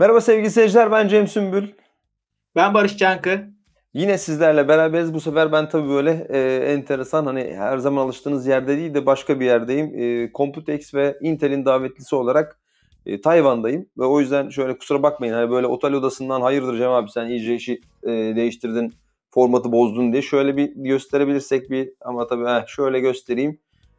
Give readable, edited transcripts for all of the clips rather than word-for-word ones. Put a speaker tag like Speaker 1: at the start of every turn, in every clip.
Speaker 1: Merhaba sevgili seyirciler, ben Cem Sümbül.
Speaker 2: Ben Barış Çankı.
Speaker 1: Yine sizlerle beraberiz. Bu sefer ben tabii böyle enteresan, hani her zaman alıştığınız yerde değil de başka bir yerdeyim. Computex ve Intel'in davetlisi olarak Tayvan'dayım. Ve o yüzden şöyle kusura bakmayın, hani böyle otel odasından hayırdır Cem abi sen iyice işi değiştirdin, formatı bozdun diye. Şöyle bir gösterebilirsek ama tabii şöyle göstereyim.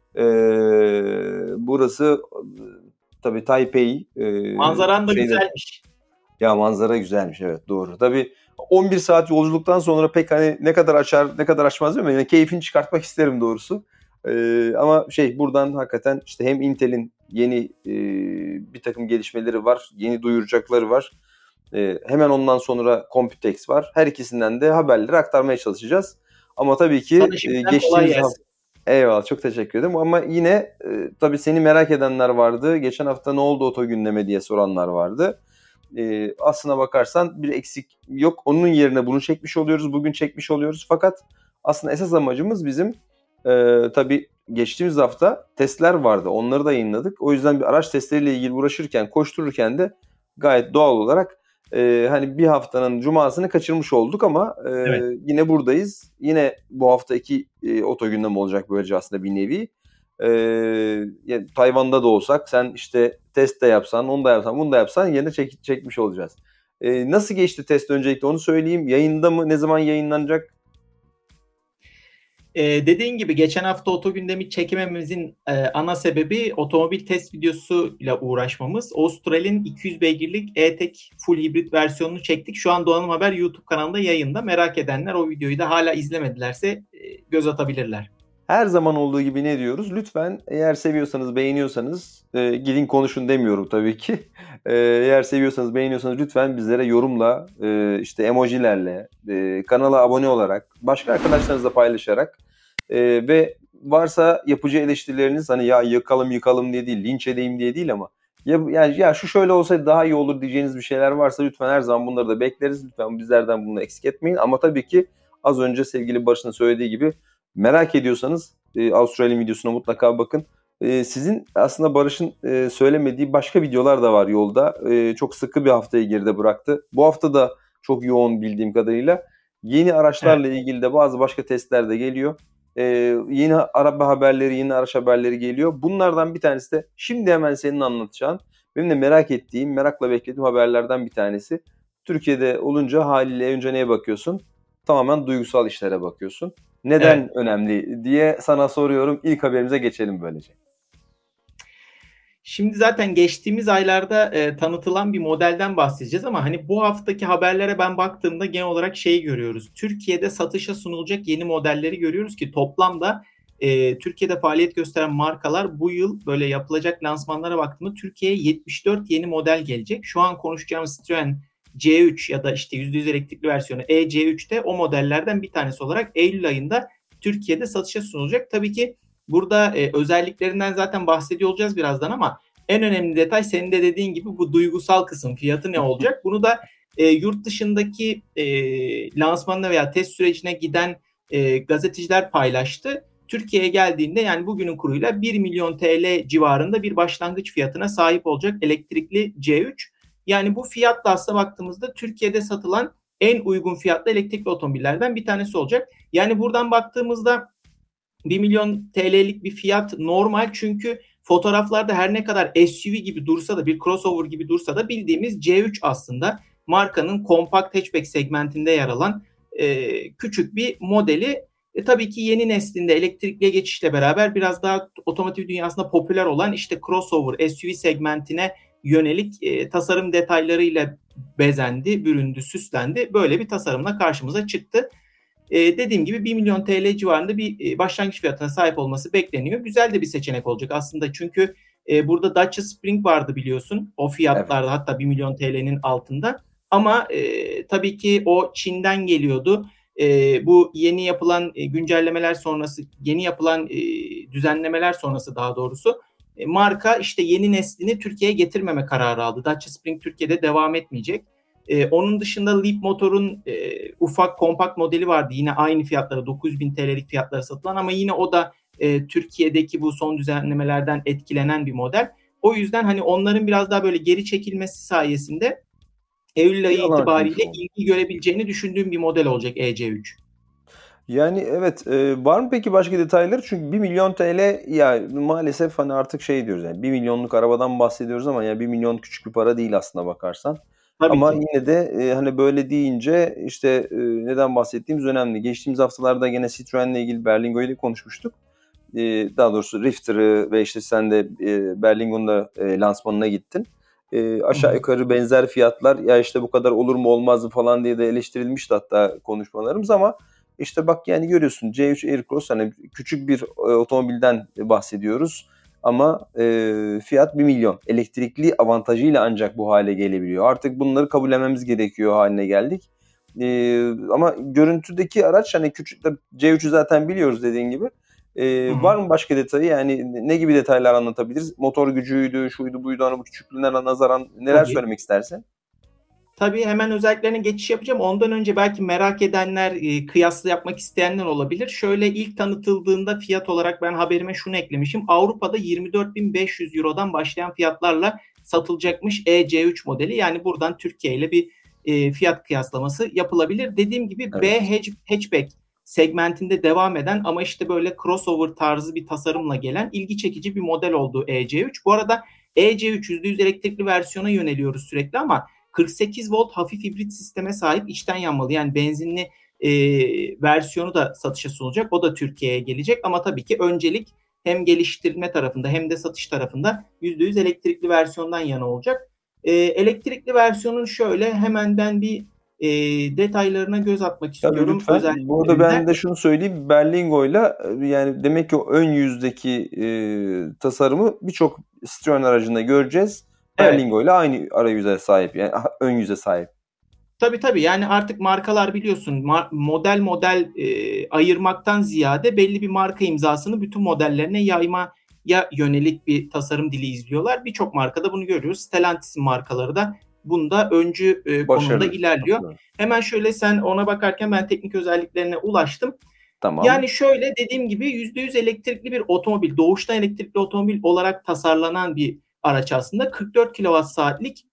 Speaker 1: Burası tabii Taipei.
Speaker 2: Manzaran da
Speaker 1: Şeyde
Speaker 2: güzelmiş.
Speaker 1: Ya manzara güzelmiş, evet, doğru. Tabii 11 saat yolculuktan sonra pek hani ne kadar açar ne kadar açmaz değil mi? Yani keyfini çıkartmak isterim doğrusu. Ama buradan hakikaten işte hem Intel'in yeni bir takım gelişmeleri var, yeni duyuracakları var. Hemen ondan sonra Computex var. Her ikisinden de haberleri aktarmaya çalışacağız. Ama tabii ki
Speaker 2: Sana şimdiden kolay
Speaker 1: geçtiğimiz hafta...
Speaker 2: gelsin.
Speaker 1: Eyvallah, çok teşekkür ederim. Ama yine tabii seni merak edenler vardı. Geçen hafta ne oldu oto gündeme diye soranlar vardı. Aslına bakarsan bir eksik yok. Onun yerine bunu çekmiş oluyoruz. Bugün çekmiş oluyoruz. Fakat aslında esas amacımız bizim tabii geçtiğimiz hafta testler vardı. Onları da yayınladık. O yüzden bir araç testleriyle ilgili uğraşırken, koştururken de gayet doğal olarak hani bir haftanın cumasını kaçırmış olduk ama
Speaker 2: Evet.
Speaker 1: yine buradayız. Yine bu hafta iki oto gündem olacak böylece aslında bir nevi. Yani Tayvan'da da olsak sen işte test de yapsan, onu da yapsan, bunu da yapsan yine çekmiş olacağız. Nasıl geçti test, öncelikle onu söyleyeyim. Yayında mı? Ne zaman yayınlanacak?
Speaker 2: Dediğin gibi geçen hafta oto gündemi çekememizin ana sebebi otomobil test videosuyla uğraşmamız. Austral'in 200 beygirlik E-Tech full hibrit versiyonunu çektik. Şu an Donanım Haber YouTube kanalında yayında. Merak edenler o videoyu da hala izlemedilerse göz atabilirler.
Speaker 1: Her zaman olduğu gibi ne diyoruz? Lütfen eğer seviyorsanız, beğeniyorsanız gidin konuşun demiyorum tabii ki. Eğer seviyorsanız, beğeniyorsanız lütfen bizlere yorumla, işte emojilerle, kanala abone olarak, başka arkadaşlarınızla paylaşarak ve varsa yapıcı eleştirileriniz, hani ya yakalım yıkalım diye değil, linç edeyim diye değil ama ya şu şöyle olsaydı daha iyi olur diyeceğiniz bir şeyler varsa lütfen her zaman bunları da bekleriz. Lütfen bizlerden bunu eksik etmeyin. Ama tabii ki az önce sevgili Barış'ın söylediği gibi merak ediyorsanız Avustralya videosuna mutlaka bakın. Sizin aslında Barış'ın söylemediği başka videolar da var yolda. Çok sıkı bir haftayı geride bıraktı. Bu hafta da çok yoğun bildiğim kadarıyla. Yeni
Speaker 2: Evet.
Speaker 1: araçlarla ilgili de bazı başka testler de geliyor. Yeni araba haberleri, yeni araç haberleri geliyor. Bunlardan bir tanesi de şimdi hemen senin anlatacağın, benim de merak ettiğim, merakla beklediğim haberlerden bir tanesi. Türkiye'de olunca haliyle önce neye bakıyorsun? Tamamen duygusal işlere bakıyorsun.
Speaker 2: Evet.
Speaker 1: Neden önemli diye sana soruyorum. İlk haberimize geçelim böylece.
Speaker 2: Şimdi zaten geçtiğimiz aylarda tanıtılan bir modelden bahsedeceğiz ama hani bu haftaki haberlere ben baktığımda genel olarak şeyi görüyoruz. Türkiye'de satışa sunulacak yeni modelleri görüyoruz ki toplamda Türkiye'de faaliyet gösteren markalar bu yıl böyle yapılacak lansmanlara baktığımda Türkiye'ye 74 yeni model gelecek. Şu an konuşacağımız Citroen C3 ya da işte %100 elektrikli versiyonu E-C3'te o modellerden bir tanesi olarak Eylül ayında Türkiye'de satışa sunulacak. Tabii ki burada özelliklerinden zaten bahsediyor olacağız birazdan ama en önemli detay senin de dediğin gibi bu duygusal kısım. Fiyatı ne olacak? Bunu da yurt dışındaki lansmanına veya test sürecine giden gazeteciler paylaştı. Türkiye'ye geldiğinde yani bugünün kuruyla 1 milyon TL civarında bir başlangıç fiyatına sahip olacak elektrikli C3. Yani bu fiyatla aslında baktığımızda Türkiye'de satılan en uygun fiyatlı elektrikli otomobillerden bir tanesi olacak. Yani buradan baktığımızda 1 milyon TL'lik bir fiyat normal çünkü fotoğraflarda her ne kadar SUV gibi dursa da bir crossover gibi dursa da bildiğimiz C3 aslında markanın kompakt hatchback segmentinde yer alan küçük bir modeli. Tabii ki yeni neslinde elektrikliye geçişle beraber biraz daha otomotiv dünyasında popüler olan işte crossover SUV segmentine yönelik tasarım detaylarıyla bezendi, büründü, süslendi. Böyle bir tasarımla karşımıza çıktı. Dediğim gibi 1 milyon TL civarında bir başlangıç fiyatına sahip olması bekleniyor. Güzel de bir seçenek olacak aslında çünkü burada Dacia Spring vardı biliyorsun. O fiyatlarda
Speaker 1: Evet.
Speaker 2: hatta 1 milyon TL'nin altında. Ama tabii ki o Çin'den geliyordu. Bu yeni yapılan güncellemeler sonrası, yeni yapılan düzenlemeler sonrası daha doğrusu marka işte yeni neslini Türkiye'ye getirmeme kararı aldı. Dacia Spring Türkiye'de devam etmeyecek. Onun dışında Leap Motor'un ufak kompakt modeli vardı. Yine aynı fiyatlara 9.000 TL'lik fiyatlara satılan ama yine o da Türkiye'deki bu son düzenlemelerden etkilenen bir model. O yüzden hani onların biraz daha böyle geri çekilmesi sayesinde Eylül ayı
Speaker 1: Bir alan
Speaker 2: itibariyle
Speaker 1: açılmış oldu.
Speaker 2: ilgi görebileceğini düşündüğüm bir model olacak EC3.
Speaker 1: Yani evet, var mı peki başka detayları? Çünkü 1 milyon TL ya maalesef hani artık şey diyoruz yani 1 milyonluk arabadan bahsediyoruz ama ya 1 milyon küçük bir para değil aslına bakarsan.
Speaker 2: Tabii
Speaker 1: Ama
Speaker 2: ki.
Speaker 1: yine de hani böyle deyince işte neden bahsettiğimiz önemli. Geçtiğimiz haftalarda gene Citroen'le ilgili Berlingo ile konuşmuştuk. Daha doğrusu Rifter'ı ve işte sen de Berlingo'nun da lansmanına gittin.
Speaker 2: Hı hı.
Speaker 1: Aşağı yukarı benzer fiyatlar ya işte bu kadar olur mu olmaz mı falan diye de eleştirilmişti hatta konuşmalarımız ama işte bak yani görüyorsun C3 Aircross hani küçük bir otomobilden bahsediyoruz ama fiyat 1 milyon. Elektrikli avantajıyla ancak bu hale gelebiliyor. Artık bunları kabullenmemiz gerekiyor haline geldik. Ama görüntüdeki araç hani küçük de C3'ü zaten biliyoruz dediğin gibi.
Speaker 2: Hı hı.
Speaker 1: Var mı başka detayı? Yani ne gibi detaylar anlatabiliriz? Motor gücüydü, şuydu buydu hani bu küçüklüğüne nazaran neler
Speaker 2: Tabii.
Speaker 1: söylemek istersin?
Speaker 2: Tabii hemen özelliklerine geçiş yapacağım. Ondan önce belki merak edenler, kıyaslı yapmak isteyenler olabilir. Şöyle ilk tanıtıldığında fiyat olarak ben haberime şunu eklemişim. Avrupa'da 24.500 Euro'dan başlayan fiyatlarla satılacakmış EC3 modeli. Yani buradan Türkiye ile bir fiyat kıyaslaması yapılabilir. Dediğim gibi B
Speaker 1: Evet.
Speaker 2: hatchback segmentinde devam eden ama işte böyle crossover tarzı bir tasarımla gelen ilgi çekici bir model oldu EC3. Bu arada EC3 %100 elektrikli versiyona yöneliyoruz sürekli ama 48 volt hafif hibrit sisteme sahip içten yanmalı yani benzinli versiyonu da satışa sunulacak. O da Türkiye'ye gelecek ama tabii ki öncelik hem geliştirme tarafında hem de satış tarafında %100 elektrikli versiyondan yana olacak. Elektrikli versiyonun şöyle hemen ben bir detaylarına göz atmak
Speaker 1: Tabii
Speaker 2: istiyorum
Speaker 1: lütfen. Bu arada ben
Speaker 2: özelliklerinde.
Speaker 1: de şunu söyleyeyim. Berlingo'yla yani demek ki o ön yüzdeki tasarımı birçok Citroen aracında göreceğiz.
Speaker 2: Evet.
Speaker 1: Berlingo'yla aynı arayüze sahip. Yani ön yüze sahip.
Speaker 2: Tabii yani artık markalar biliyorsun model model ayırmaktan ziyade belli bir marka imzasını bütün modellerine yaymaya yönelik bir tasarım dili izliyorlar. Birçok markada bunu görüyoruz. Stellantis'in markaları da bunda öncü konumda
Speaker 1: Başarılı.
Speaker 2: ilerliyor.
Speaker 1: Katılıyorum.
Speaker 2: Hemen şöyle sen ona bakarken ben teknik özelliklerine ulaştım.
Speaker 1: Tamam.
Speaker 2: Yani şöyle dediğim gibi %100 elektrikli bir otomobil, doğuştan elektrikli otomobil olarak tasarlanan bir araç aslında. 44 kWh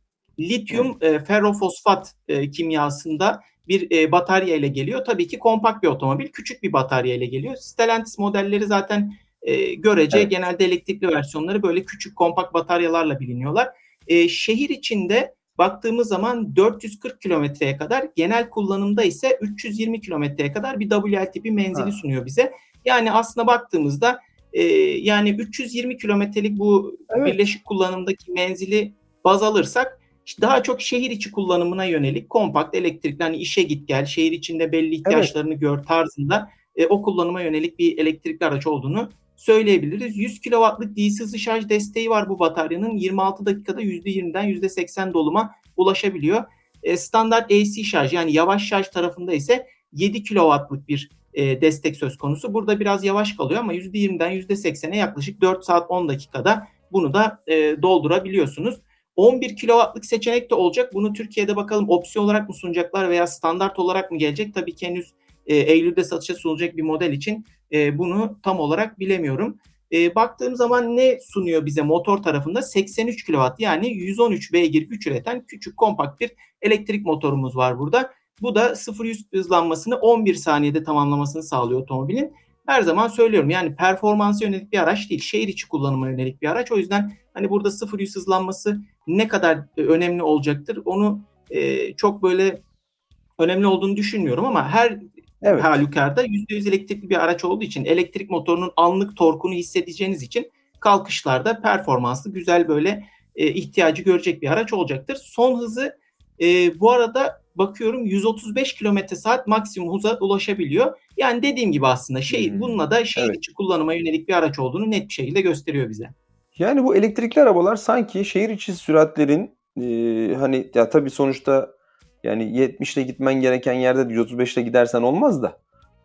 Speaker 1: Hı.
Speaker 2: lityum ferrofosfat kimyasında bir batarya ile geliyor. Tabii ki kompakt bir otomobil, küçük bir batarya ile geliyor. Stellantis modelleri zaten görece
Speaker 1: Evet.
Speaker 2: genelde elektrikli versiyonları böyle küçük kompakt bataryalarla biliniyorlar. Şehir içinde baktığımız zaman 440 kilometreye kadar, genel kullanımda ise 320 kilometreye kadar bir WLTP menzili
Speaker 1: Ha.
Speaker 2: sunuyor bize. Yani aslında baktığımızda yani 320 kilometrelik bu
Speaker 1: Evet.
Speaker 2: birleşik kullanımdaki menzili baz alırsak daha çok şehir içi kullanımına yönelik kompakt elektrikli hani işe git gel, şehir içinde belli
Speaker 1: Evet.
Speaker 2: ihtiyaçlarını gör tarzında o kullanıma yönelik bir elektrikli araç olduğunu söyleyebiliriz. 100 kW'lık DC hızlı şarj desteği var bu bataryanın. 26 dakikada %20'den %80 doluma ulaşabiliyor. Standart AC şarj yani yavaş şarj tarafında ise 7 kW'lık bir destek söz konusu. Burada biraz yavaş kalıyor ama %20'den %80'e yaklaşık 4 saat 10 dakikada bunu da doldurabiliyorsunuz. 11 kW'lık seçenek de olacak. Bunu Türkiye'de bakalım opsiyon olarak mı sunacaklar veya standart olarak mı gelecek? Tabii ki henüz Eylül'de satışa sunulacak bir model için bunu tam olarak bilemiyorum. Baktığım zaman ne sunuyor bize motor tarafında? 83 kW yani 113 beygir güç üreten küçük kompakt bir elektrik motorumuz var burada. Bu da 0-100 hızlanmasını 11 saniyede tamamlamasını sağlıyor otomobilin. Her zaman söylüyorum yani performansa yönelik bir araç değil, şehir içi kullanıma yönelik bir araç. O yüzden hani burada 0-100 hızlanması ne kadar önemli olacaktır onu çok böyle önemli olduğunu düşünmüyorum ama her
Speaker 1: Evet.
Speaker 2: halükarda %100 elektrikli bir araç olduğu için elektrik motorunun anlık torkunu hissedeceğiniz için kalkışlarda performanslı güzel böyle ihtiyacı görecek bir araç olacaktır. Son hızı bu arada bakıyorum 135 kilometre saat maksimum hıza ulaşabiliyor. Yani dediğim gibi aslında bununla da şehir
Speaker 1: Evet.
Speaker 2: içi kullanıma yönelik bir araç olduğunu net bir şekilde gösteriyor bize.
Speaker 1: Yani bu elektrikli arabalar sanki şehir içi süratlerin hani ya tabii sonuçta yani 70 ile gitmen gereken yerde 135 ile gidersen olmaz da.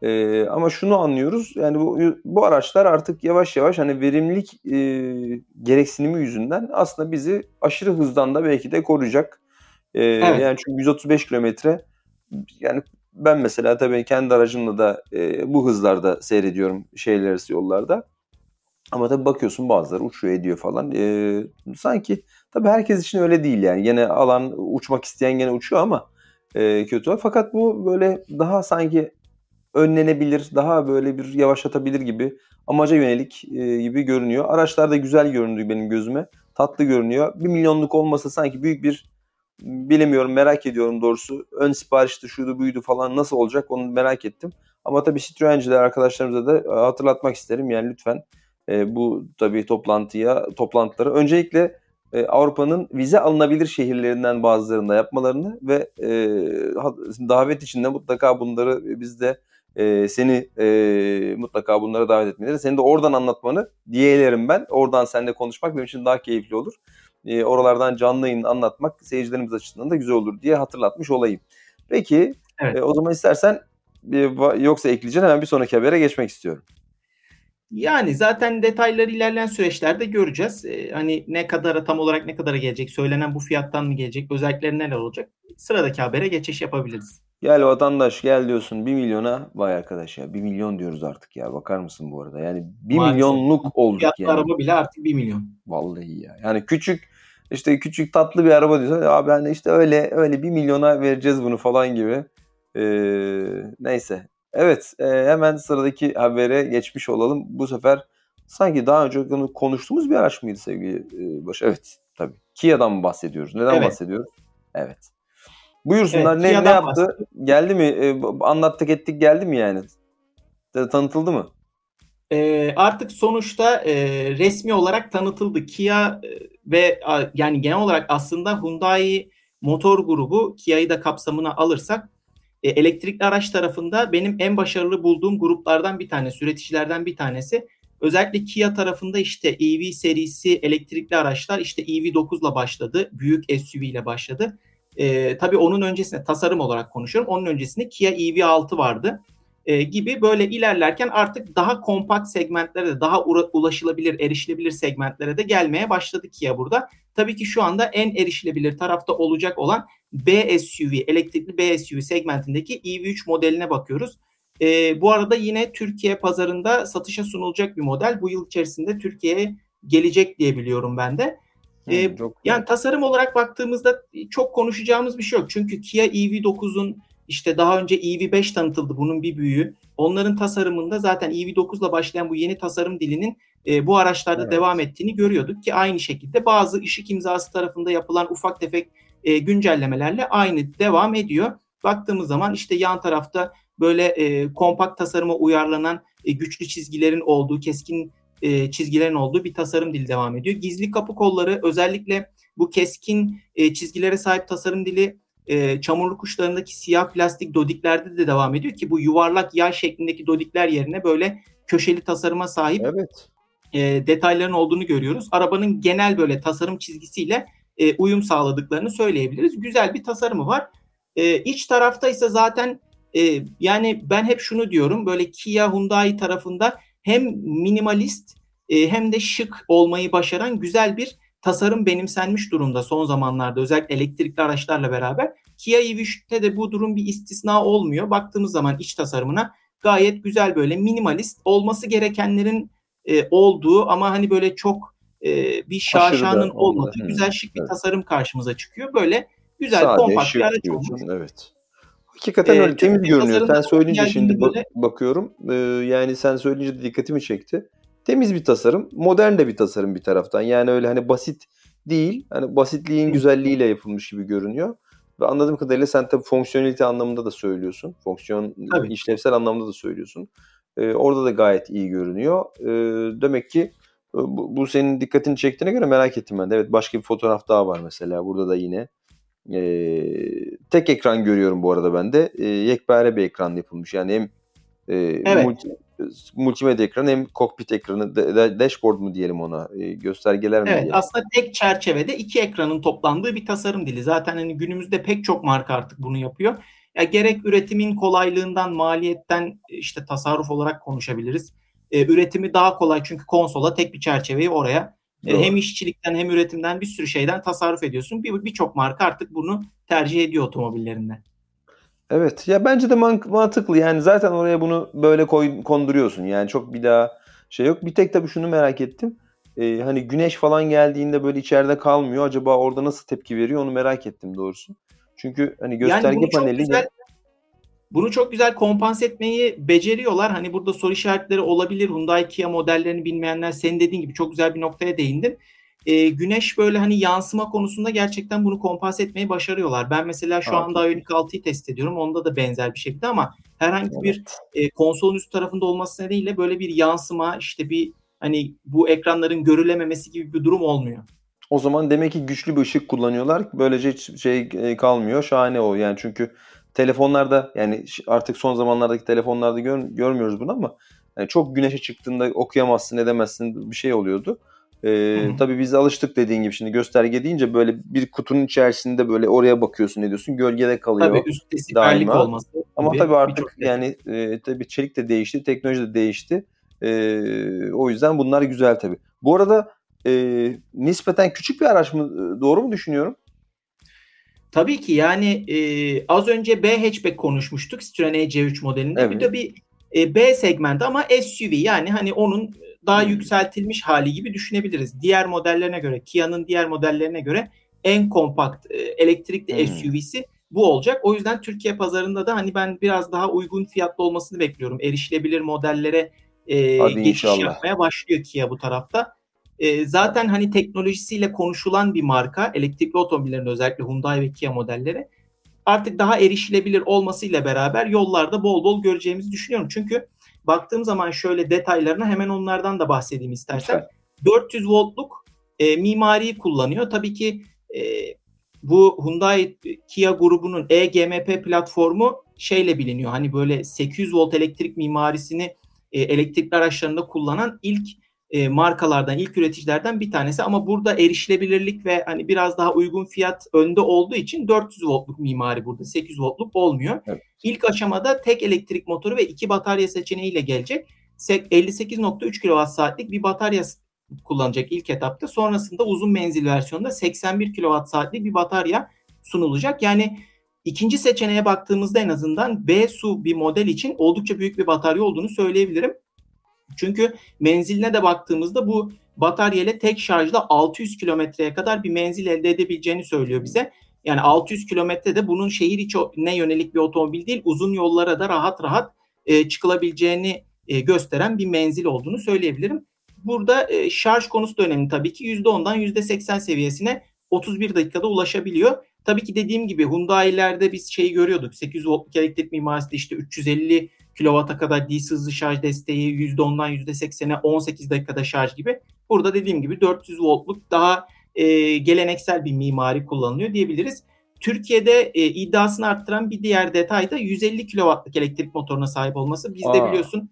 Speaker 1: Ama şunu anlıyoruz. Yani bu araçlar artık yavaş yavaş hani verimlilik gereksinimi yüzünden aslında bizi aşırı hızdan da belki de koruyacak.
Speaker 2: Evet.
Speaker 1: Yani çünkü 135 kilometre yani ben mesela tabii kendi aracımla da bu hızlarda seyrediyorum şehirler arası yollarda. Ama tabii bakıyorsun bazıları uçuyor ediyor falan. Sanki Tabii herkes için öyle değil yani. Gene alan uçmak isteyen gene uçuyor ama kötü. Fakat bu böyle daha sanki önlenebilir, daha böyle bir yavaşlatabilir gibi amaca yönelik gibi görünüyor. Araçlar da güzel göründü benim gözüme. Tatlı görünüyor. 1 milyonluk olmasa sanki büyük bir bilemiyorum merak ediyorum doğrusu. Ön siparişti şuydu buydu falan nasıl olacak onu merak ettim. Ama tabii Citroen'ciler arkadaşlarımıza da hatırlatmak isterim. Yani lütfen bu tabii toplantıları öncelikle Avrupa'nın vize alınabilir şehirlerinden bazılarında yapmalarını ve davet içinde mutlaka bunları biz de seni mutlaka bunlara davet etmeleri. Seni de oradan anlatmanı diyebilirim ben. Oradan seninle konuşmak benim için daha keyifli olur. Oralardan canlı yayın anlatmak seyircilerimiz açısından da güzel olur diye hatırlatmış olayım. Peki
Speaker 2: Evet.
Speaker 1: o zaman istersen yoksa ekleyeceğim hemen bir sonraki habere geçmek istiyorum.
Speaker 2: Yani zaten detayları ilerleyen süreçlerde göreceğiz. Hani ne kadara tam olarak ne kadara gelecek, söylenen bu fiyattan mı gelecek, özellikleri neler olacak? Sıradaki habere geçiş yapabiliriz.
Speaker 1: Gel vatandaş gel diyorsun 1 milyona vay arkadaş ya 1 milyon diyoruz artık ya bakar mısın bu arada yani 1
Speaker 2: Maalesef.
Speaker 1: milyonluk olduk
Speaker 2: Fiyatlı
Speaker 1: yani.
Speaker 2: araba bile artık 1 milyon.
Speaker 1: Vallahi ya. Yani küçük tatlı bir araba diyorsun. Abi hani işte öyle 1 milyona vereceğiz bunu falan gibi. Neyse. Evet, hemen sıradaki habere geçmiş olalım. Bu sefer sanki daha önce konuştuğumuz bir araç mıydı sevgili Baş? Evet, tabii. Kia'dan mı bahsediyoruz? Neden
Speaker 2: Evet.
Speaker 1: bahsediyoruz? Evet.
Speaker 2: Evet.
Speaker 1: Buyursunlar. Ne
Speaker 2: Kia'dan
Speaker 1: yaptı?
Speaker 2: bahsediyorum.
Speaker 1: Geldi mi? Anlattık ettik geldi mi yani? Tanıtıldı mı?
Speaker 2: Artık sonuçta resmi olarak tanıtıldı. Kia yani genel olarak aslında Hyundai motor grubu Kia'yı da kapsamına alırsak elektrikli araç tarafında benim en başarılı bulduğum gruplardan bir tanesi, üreticilerden bir tanesi. Özellikle Kia tarafında işte EV serisi elektrikli araçlar işte EV9 ile başladı. Büyük SUV ile başladı. Tabii onun öncesinde tasarım olarak konuşuyorum. Onun öncesinde Kia EV6 vardı. Gibi böyle ilerlerken artık daha kompakt segmentlere de daha ulaşılabilir, erişilebilir segmentlere de gelmeye başladı Kia burada. Tabii ki şu anda en erişilebilir tarafta olacak olan B SUV, elektrikli B SUV segmentindeki EV3 modeline bakıyoruz. Bu arada yine Türkiye pazarında satışa sunulacak bir model. Bu yıl içerisinde Türkiye'ye gelecek diye biliyorum ben de.
Speaker 1: Çok güzel.
Speaker 2: Yani tasarım olarak baktığımızda çok konuşacağımız bir şey yok. Çünkü Kia EV9'un işte daha önce EV5 tanıtıldı. Bunun bir büyüğü. Onların tasarımında zaten EV9'la başlayan bu yeni tasarım dilinin bu araçlarda devam
Speaker 1: Evet.
Speaker 2: ettiğini görüyorduk ki aynı şekilde bazı ışık imzası tarafında yapılan ufak tefek güncellemelerle aynı devam ediyor. Baktığımız zaman işte yan tarafta böyle kompakt tasarıma uyarlanan güçlü çizgilerin olduğu, keskin çizgilerin olduğu bir tasarım dili devam ediyor. Gizli kapı kolları özellikle bu keskin çizgilere sahip tasarım dili çamurlu kuşlarındaki siyah plastik dodiklerde de devam ediyor ki bu yuvarlak yay şeklindeki dodikler yerine böyle köşeli tasarıma sahip
Speaker 1: Evet.
Speaker 2: detayların olduğunu görüyoruz. Arabanın genel böyle tasarım çizgisiyle uyum sağladıklarını söyleyebiliriz. Güzel bir tasarımı var. İç tarafta ise zaten yani ben hep şunu diyorum böyle Kia Hyundai tarafında hem minimalist hem de şık olmayı başaran güzel bir tasarım benimsenmiş durumda son zamanlarda özellikle elektrikli araçlarla beraber. Kia EV3'te de bu durum bir istisna olmuyor. Baktığımız zaman iç tasarımına gayet güzel böyle minimalist olması gerekenlerin olduğu ama hani böyle çok bir
Speaker 1: Aşırı da
Speaker 2: şaşanın
Speaker 1: olmadı.
Speaker 2: olmadığı güzel şık bir
Speaker 1: Evet.
Speaker 2: tasarım karşımıza çıkıyor. Böyle güzel
Speaker 1: Sade,
Speaker 2: kompakt bir
Speaker 1: şık
Speaker 2: araç olmuş.
Speaker 1: diyorsun. Evet. Hakikaten öyle temiz
Speaker 2: Türkiye
Speaker 1: görünüyor.
Speaker 2: pazarında
Speaker 1: Sen
Speaker 2: bana
Speaker 1: söyleyince şimdi
Speaker 2: geldiğinde böyle
Speaker 1: bakıyorum. Yani sen söyleyince de dikkatimi çekti. Temiz bir tasarım, modern de bir tasarım bir taraftan. Yani öyle hani basit değil. Hani basitliğin güzelliğiyle yapılmış gibi görünüyor. Ve anladığım kadarıyla sen tabii fonksiyonelite anlamında da söylüyorsun.
Speaker 2: tabii.
Speaker 1: İşlevsel anlamda da söylüyorsun. Orada da gayet iyi görünüyor. Demek ki bu senin dikkatini çektiğine göre merak ettim ben de. Evet başka bir fotoğraf daha var mesela. Burada da yine tek ekran görüyorum bu arada ben de. Yekpare bir ekran yapılmış. Yani hem
Speaker 2: Evet.
Speaker 1: multimedya ekranı hem kokpit ekranı, dashboard mu diyelim ona, göstergeler mi
Speaker 2: Evet,
Speaker 1: diyelim.
Speaker 2: aslında tek çerçevede iki ekranın toplandığı bir tasarım dili. Zaten hani günümüzde pek çok marka artık bunu yapıyor. Ya gerek üretimin kolaylığından, maliyetten işte tasarruf olarak konuşabiliriz. Üretimi daha kolay çünkü konsola tek bir çerçeveyi oraya hem
Speaker 1: Doğru.
Speaker 2: işçilikten hem üretimden bir sürü şeyden tasarruf ediyorsun. Birçok marka artık bunu tercih ediyor otomobillerinde.
Speaker 1: Evet. Ya bence de mantıklı. Yani zaten oraya bunu böyle konduruyorsun. Yani çok bir daha şey yok. Bir tek tabii şunu merak ettim. Hani güneş falan geldiğinde böyle içeride kalmıyor. Acaba orada nasıl tepki veriyor onu merak ettim doğrusu. Çünkü hani
Speaker 2: Yani
Speaker 1: gösterge paneli
Speaker 2: bunu çok güzel kompanse etmeyi beceriyorlar. Hani burada soru işaretleri olabilir. Hyundai Kia modellerini bilmeyenler, senin dediğin gibi çok güzel bir noktaya değindin. Güneş böyle hani yansıma konusunda gerçekten bunu kompanse etmeyi başarıyorlar. Ben mesela şu anda
Speaker 1: çok iyi.
Speaker 2: Ioniq 6'yı test ediyorum. Onda da benzer bir şekilde ama herhangi bir
Speaker 1: Evet.
Speaker 2: konsolun üst tarafında olması nedeniyle böyle bir yansıma, işte bir hani bu ekranların görülememesi gibi bir durum olmuyor.
Speaker 1: O zaman demek ki güçlü bir ışık kullanıyorlar. Böylece hiç şey kalmıyor. Şahane o. Yani çünkü telefonlarda yani artık son zamanlardaki telefonlarda görmüyoruz bunu ama yani çok güneşe çıktığında okuyamazsın, edemezsin bir şey oluyordu.
Speaker 2: Hı hı.
Speaker 1: Tabii biz alıştık dediğin gibi şimdi gösterge deyince böyle bir kutunun içerisinde böyle oraya bakıyorsun ne diyorsun gölgede
Speaker 2: Tabii
Speaker 1: kalıyor
Speaker 2: üstte siperlik
Speaker 1: daima.
Speaker 2: olması
Speaker 1: Ama
Speaker 2: gibi
Speaker 1: tabii artık
Speaker 2: birçok detay.
Speaker 1: yani tabii çelik de değişti, teknoloji de değişti. O yüzden bunlar güzel tabii. Bu arada nispeten küçük bir araç mı? Doğru mu düşünüyorum?
Speaker 2: Tabii ki yani az önce B hatchback konuşmuştuk Citroen C3 modelinde. Bir
Speaker 1: Evet.
Speaker 2: de bir B segmenti ama SUV, yani hani onun daha
Speaker 1: Hmm.
Speaker 2: yükseltilmiş hali gibi düşünebiliriz. Diğer modellerine göre, Kia'nın diğer modellerine göre en kompakt elektrikli
Speaker 1: Hmm.
Speaker 2: SUV'si bu olacak. O yüzden Türkiye pazarında da hani ben biraz daha uygun fiyatlı olmasını bekliyorum. Erişilebilir modellere
Speaker 1: Hadi
Speaker 2: geçiş
Speaker 1: inşallah.
Speaker 2: yapmaya başlıyor Kia bu tarafta. Zaten hani teknolojisiyle konuşulan bir marka, elektrikli otomobillerin özellikle Hyundai ve Kia modelleri artık daha erişilebilir olmasıyla beraber yollarda bol bol göreceğimizi düşünüyorum. Çünkü baktığım zaman şöyle detaylarına, hemen onlardan da bahsedeyim istersen.
Speaker 1: Lütfen.
Speaker 2: 400 voltluk mimariyi kullanıyor. Tabii ki e, bu Hyundai Kia grubunun eGMP platformu şeyle biliniyor. Hani böyle 800 volt elektrik mimarisini elektrikli araçlarında kullanan ilk markalardan, ilk üreticilerden bir tanesi. Ama burada erişilebilirlik ve hani biraz daha uygun fiyat önde olduğu için 400 voltluk mimari burada, 800 voltluk olmuyor.
Speaker 1: Evet.
Speaker 2: İlk aşamada tek elektrik motoru ve 2 batarya seçeneğiyle gelecek. 58.3 kWh'lik bir batarya kullanacak ilk etapta. Sonrasında uzun menzil versiyonunda 81 kWh'lik bir batarya sunulacak. Yani ikinci seçeneğe baktığımızda en azından B SUV bir model için oldukça büyük bir batarya olduğunu söyleyebilirim. Çünkü menziline de baktığımızda bu batarya ile tek şarjla 600 kilometreye kadar bir menzil elde edebileceğini söylüyor bize. Yani 600 kilometre de bunun şehir içine yönelik bir otomobil değil, uzun yollara da rahat rahat çıkılabileceğini gösteren bir menzil olduğunu söyleyebilirim. Burada şarj konusu da önemli tabii ki. %10'dan %80 seviyesine 31 dakikada ulaşabiliyor. Tabii ki dediğim gibi Hyundai'lerde biz şeyi görüyorduk. 800 voltluk elektrik mimarisinde işte 350 kilovata kadar DC hızlı şarj desteği, %10'dan %80'e 18 dakikada şarj gibi. Burada dediğim gibi 400 voltluk daha geleneksel bir mimari kullanılıyor diyebiliriz. Türkiye'de iddiasını arttıran bir diğer detay da 150 kW'lık elektrik motoruna sahip olması. Bizde
Speaker 1: Aa,
Speaker 2: biliyorsun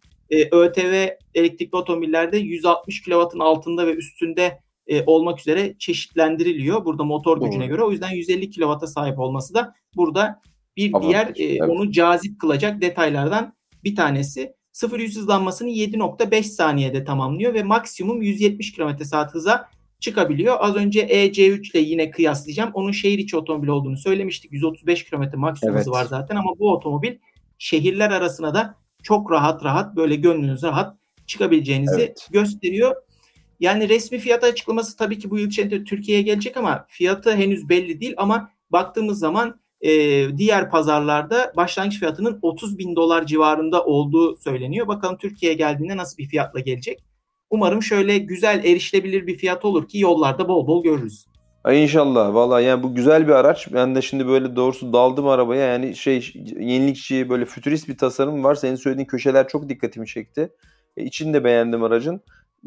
Speaker 2: ÖTV elektrikli otomobillerde 160 kW'ın altında ve üstünde olmak üzere çeşitlendiriliyor burada motor gücüne
Speaker 1: doğru.
Speaker 2: göre. O yüzden 150 kW'a sahip olması da burada bir diğer
Speaker 1: Avantaj. Evet.
Speaker 2: onu cazip kılacak detaylardan bir tanesi. 0-100 hızlanmasını 7.5 saniyede tamamlıyor ve maksimum 170 km/saat hıza çıkabiliyor. Az önce EC3 ile yine kıyaslayacağım. Onun şehir içi otomobil olduğunu söylemiştik. 135 km maksimum hızı var
Speaker 1: Evet.
Speaker 2: zaten ama bu otomobil şehirler arasına da çok rahat rahat, böyle gönlünüz rahat çıkabileceğinizi
Speaker 1: Evet.
Speaker 2: gösteriyor. Yani resmi fiyat açıklaması tabii ki bu yıl içinde Türkiye'ye gelecek ama fiyatı henüz belli değil. Ama baktığımız zaman diğer pazarlarda başlangıç fiyatının 30 bin dolar civarında olduğu söyleniyor. Bakalım Türkiye'ye geldiğinde nasıl bir fiyatla gelecek. Umarım şöyle güzel, erişilebilir bir fiyat olur ki yollarda bol bol görürüz.
Speaker 1: Ay inşallah. Vallahi yani bu güzel bir araç. Ben de şimdi böyle doğrusu daldım arabaya. Yani şey yenilikçi böyle fütürist bir tasarım var. Senin söylediğin köşeler çok dikkatimi çekti. İçini de beğendim aracın.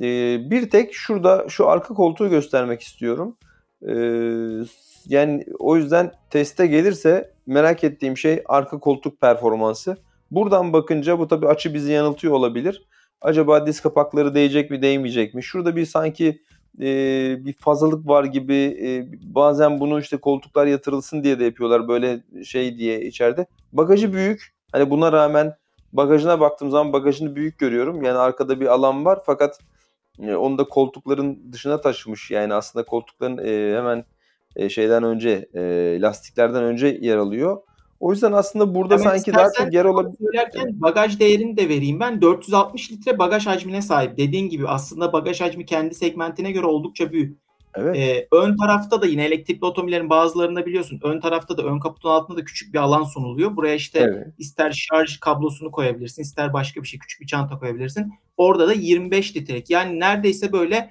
Speaker 1: Bir tek şurada şu arka koltuğu göstermek istiyorum. Yani o yüzden teste gelirse merak ettiğim şey arka koltuk performansı. Buradan bakınca bu tabii açı bizi yanıltıyor olabilir. Acaba diz kapakları değecek mi değmeyecek mi? Şurada bir sanki bir fazlalık var gibi, bazen bunu işte koltuklar yatırılsın diye de yapıyorlar böyle şey diye içeride. Bagajı büyük. Hani buna rağmen bagajına baktığım zaman bagajını büyük görüyorum. Yani arkada bir alan var fakat onu da koltukların dışına taşımış. Yani aslında koltukların hemen şeyden önce lastiklerden önce yer alıyor. O yüzden aslında burada
Speaker 2: Hemen
Speaker 1: sanki daha
Speaker 2: istersen
Speaker 1: çok yer olabilir.
Speaker 2: söylerken bagaj değerini de vereyim ben. 460 litre bagaj hacmine sahip. Dediğin gibi aslında bagaj hacmi kendi segmentine göre oldukça büyük.
Speaker 1: Evet.
Speaker 2: Ön tarafta da yine elektrikli otomobillerin bazılarında biliyorsun ön tarafta da ön kaputun altında da küçük bir alan sunuluyor. Buraya işte
Speaker 1: Evet.
Speaker 2: ister şarj kablosunu koyabilirsin, ister başka bir şey, küçük bir çanta koyabilirsin. Orada da 25 litrelik, yani neredeyse böyle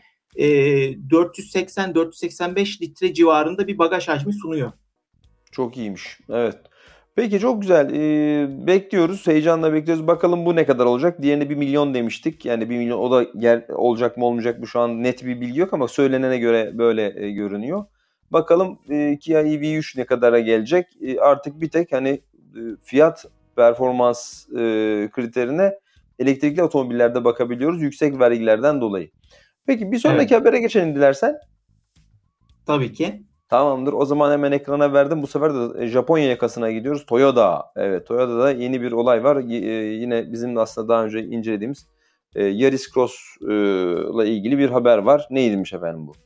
Speaker 2: 480-485 litre civarında bir bagaj hacmi sunuyor.
Speaker 1: Çok iyiymiş. Evet. Peki çok güzel. Bekliyoruz. Heyecanla bekliyoruz. Bakalım bu ne kadar olacak? Diğerine 1 milyon demiştik. Yani 1 milyon, o da olacak mı olmayacak mı şu an net bir bilgi yok ama söylenene göre böyle görünüyor. Bakalım Kia EV3 ne kadara gelecek? Artık bir tek hani fiyat performans kriterine elektrikli otomobillerde bakabiliyoruz yüksek vergilerden dolayı. Peki bir sonraki
Speaker 2: Evet.
Speaker 1: habere geçelim dilersen.
Speaker 2: Tabii ki.
Speaker 1: Tamamdır. O zaman hemen ekrana verdim. Bu sefer de Japonya yakasına gidiyoruz. Toyota. Evet, Toyota'da yeni bir olay var. Yine bizim aslında daha önce incelediğimiz Yaris Cross ile ilgili bir haber var. Neymiş efendim bu?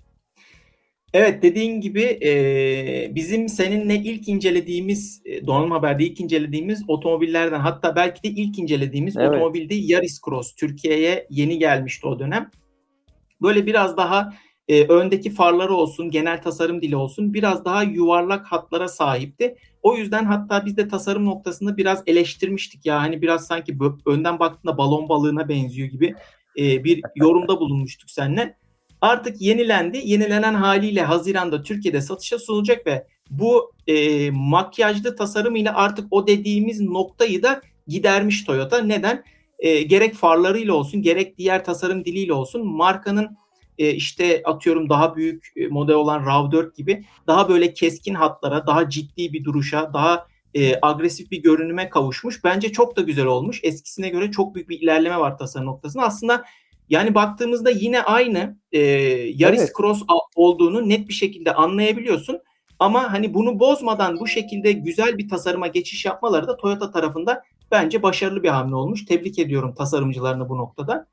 Speaker 2: Evet, dediğin gibi bizim seninle ilk incelediğimiz, Donanım Haber'de ilk incelediğimiz otomobillerden, hatta belki de ilk incelediğimiz
Speaker 1: Evet.
Speaker 2: otomobilde Yaris Cross. Türkiye'ye yeni gelmişti o dönem. Böyle biraz daha öndeki farları olsun, genel tasarım dili olsun, biraz daha yuvarlak hatlara sahipti. O yüzden hatta biz de tasarım noktasında biraz eleştirmiştik ya, hani biraz sanki önden baktığında balon balığına benziyor gibi bir yorumda bulunmuştuk seninle. Artık yenilendi. Yenilenen haliyle Haziran'da Türkiye'de satışa sunulacak ve bu makyajlı tasarımıyla artık o dediğimiz noktayı da gidermiş Toyota. Neden? Gerek farlarıyla olsun, gerek diğer tasarım diliyle olsun, markanın işte atıyorum daha büyük model olan RAV4 gibi daha böyle keskin hatlara, daha ciddi bir duruşa, daha agresif bir görünüme kavuşmuş. Bence çok da güzel olmuş. Eskisine göre çok büyük bir ilerleme var tasarım noktasında. Aslında yani baktığımızda yine aynı Yaris
Speaker 1: Evet.
Speaker 2: Cross olduğunu net bir şekilde anlayabiliyorsun. Ama hani bunu bozmadan bu şekilde güzel bir tasarıma geçiş yapmaları da Toyota tarafında bence başarılı bir hamle olmuş. Tebrik ediyorum tasarımcılarını bu noktada.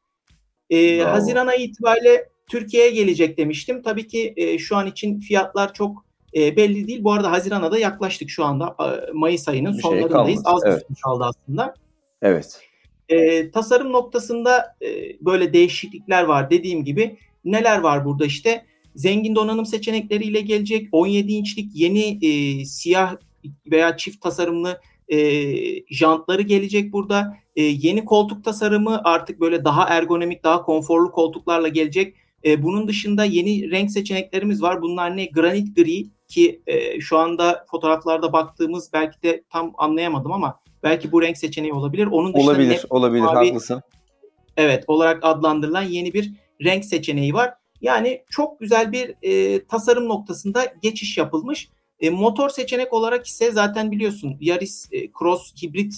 Speaker 1: Bravo.
Speaker 2: Haziran ayı itibariyle Türkiye'ye gelecek demiştim. Tabii ki şu an için fiyatlar çok belli değil. Bu arada Haziran'a da yaklaştık şu anda. Mayıs ayının
Speaker 1: Bir şey
Speaker 2: sonlarındayız.
Speaker 1: kalmadı.
Speaker 2: Az bir
Speaker 1: Evet.
Speaker 2: süre kaldı aslında.
Speaker 1: Evet.
Speaker 2: Tasarım noktasında böyle değişiklikler var. Dediğim gibi neler var burada işte? Zengin donanım seçenekleriyle gelecek. 17 inçlik yeni siyah veya çift tasarımlı jantları gelecek burada. Yeni koltuk tasarımı artık böyle daha ergonomik, daha konforlu koltuklarla gelecek. Bunun dışında yeni renk seçeneklerimiz var. Bunlar ne? Granit gri ki şu anda fotoğraflarda baktığımız, belki de tam anlayamadım ama belki bu renk seçeneği olabilir. Onun dışında
Speaker 1: Olabilir.
Speaker 2: Neptün
Speaker 1: Olabilir.
Speaker 2: mavi,
Speaker 1: Haklısın.
Speaker 2: evet, olarak adlandırılan yeni bir renk seçeneği var. Yani çok güzel bir tasarım noktasında geçiş yapılmış. Motor seçenek olarak ise zaten biliyorsun Yaris Cross hibrit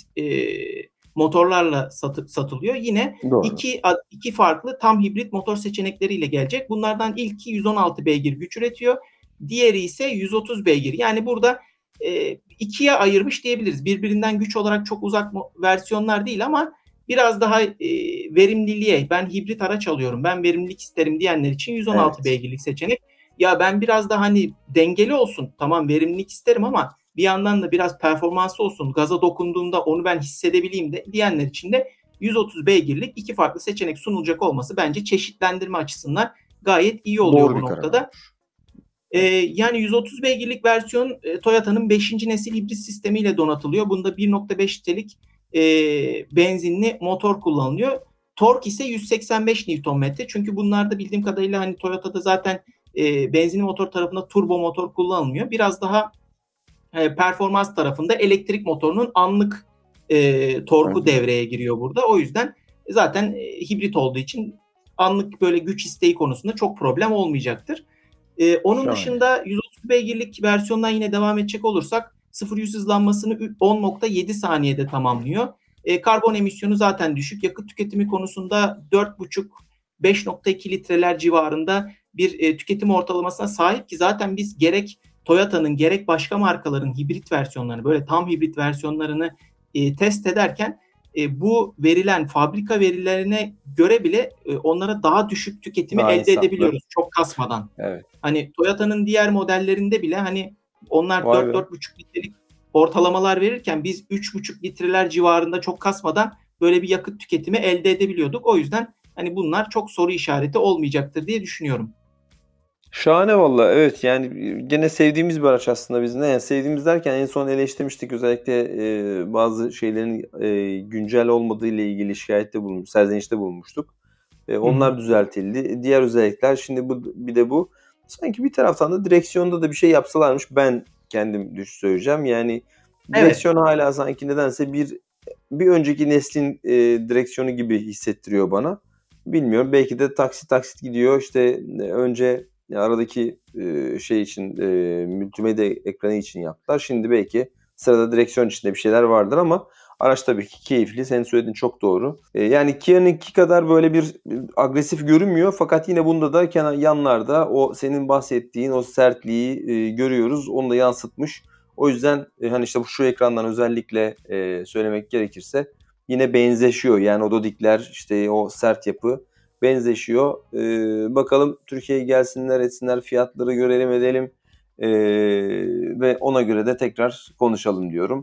Speaker 2: motorlarla satılıyor. Yine
Speaker 1: Doğru.
Speaker 2: iki farklı tam hibrit motor seçenekleriyle gelecek. Bunlardan ilki 116 beygir güç üretiyor. Diğeri ise 130 beygir. Yani burada ikiye ayırmış diyebiliriz. Birbirinden güç olarak çok uzak versiyonlar değil ama biraz daha verimliliğe, ben hibrit araç alıyorum, ben verimlilik isterim diyenler için 116
Speaker 1: Evet.
Speaker 2: beygirlik seçenek. Ya ben biraz da hani dengeli olsun, tamam verimlilik isterim ama bir yandan da biraz performansı olsun, gaza dokunduğumda onu ben hissedebileyim de diyenler için de 130 beygirlik iki farklı seçenek sunulacak olması bence çeşitlendirme açısından gayet iyi oluyor
Speaker 1: Doğru
Speaker 2: bu
Speaker 1: bir karar
Speaker 2: noktada.
Speaker 1: olmuş. Evet.
Speaker 2: Yani 130 beygirlik versiyon Toyota'nın 5. nesil hibrit sistemiyle donatılıyor. Bunda 1.5 litrelik benzinli motor kullanılıyor. Tork ise 185 Nm. Çünkü bunlarda bildiğim kadarıyla hani Toyota'da zaten benzinli motor tarafında turbo motor kullanılmıyor. Biraz daha performans tarafında elektrik motorunun anlık torku devreye giriyor burada. O yüzden zaten hibrit olduğu için anlık böyle güç isteği konusunda çok problem olmayacaktır. Onun
Speaker 1: Şahane.
Speaker 2: dışında 130 beygirlik versiyondan yine devam edecek olursak 0-100 hızlanmasını 10.7 saniyede tamamlıyor. Karbon emisyonu zaten düşük. Yakıt tüketimi konusunda 4,5-5.2 litreler civarında bir tüketim ortalamasına sahip ki zaten biz gerek Toyota'nın gerek başka markaların hibrit versiyonlarını, böyle tam hibrit versiyonlarını test ederken bu verilen fabrika verilerine göre bile onlara daha düşük tüketimi
Speaker 1: Daha
Speaker 2: elde
Speaker 1: insaflı.
Speaker 2: edebiliyoruz çok kasmadan.
Speaker 1: Evet.
Speaker 2: Hani Toyota'nın diğer modellerinde bile hani onlar
Speaker 1: Vay be.
Speaker 2: 4-4,5 litrelik ortalamalar verirken biz 3,5 litreler civarında çok kasmadan böyle bir yakıt tüketimi elde edebiliyorduk. O yüzden hani bunlar çok soru işareti olmayacaktır diye düşünüyorum.
Speaker 1: Şahane valla. Evet, yani gene sevdiğimiz bir araç aslında biz. Yani sevdiğimiz derken en son eleştirmiştik. Özellikle bazı şeylerin güncel olmadığı ile ilgili serzenişte bulunmuştuk.
Speaker 2: Hı hı.
Speaker 1: Onlar düzeltildi. Diğer özellikler şimdi bir de bu. Sanki bir taraftan da direksiyonda da bir şey yapsalarmış, ben kendim söyleyeceğim. Yani
Speaker 2: Evet.
Speaker 1: direksiyon hala sanki nedense bir önceki neslin direksiyonu gibi hissettiriyor bana. Bilmiyorum, belki de taksit taksit gidiyor. İşte önce aradaki şey için, multimedya ekranı için yaptılar. Şimdi belki sırada direksiyon içinde bir şeyler vardır ama araç tabii ki keyifli. Senin söylediğin çok doğru. Yani Kia'nınki kadar böyle bir agresif görünmüyor. Fakat yine bunda da yanlarda o senin bahsettiğin o sertliği görüyoruz. Onu da yansıtmış. O yüzden hani işte şu ekrandan özellikle söylemek gerekirse yine benzeşiyor. Yani o dodikler, işte o sert yapı benzeşiyor. Bakalım Türkiye'ye gelsinler etsinler, fiyatları görelim edelim. Ve ona göre de tekrar konuşalım diyorum.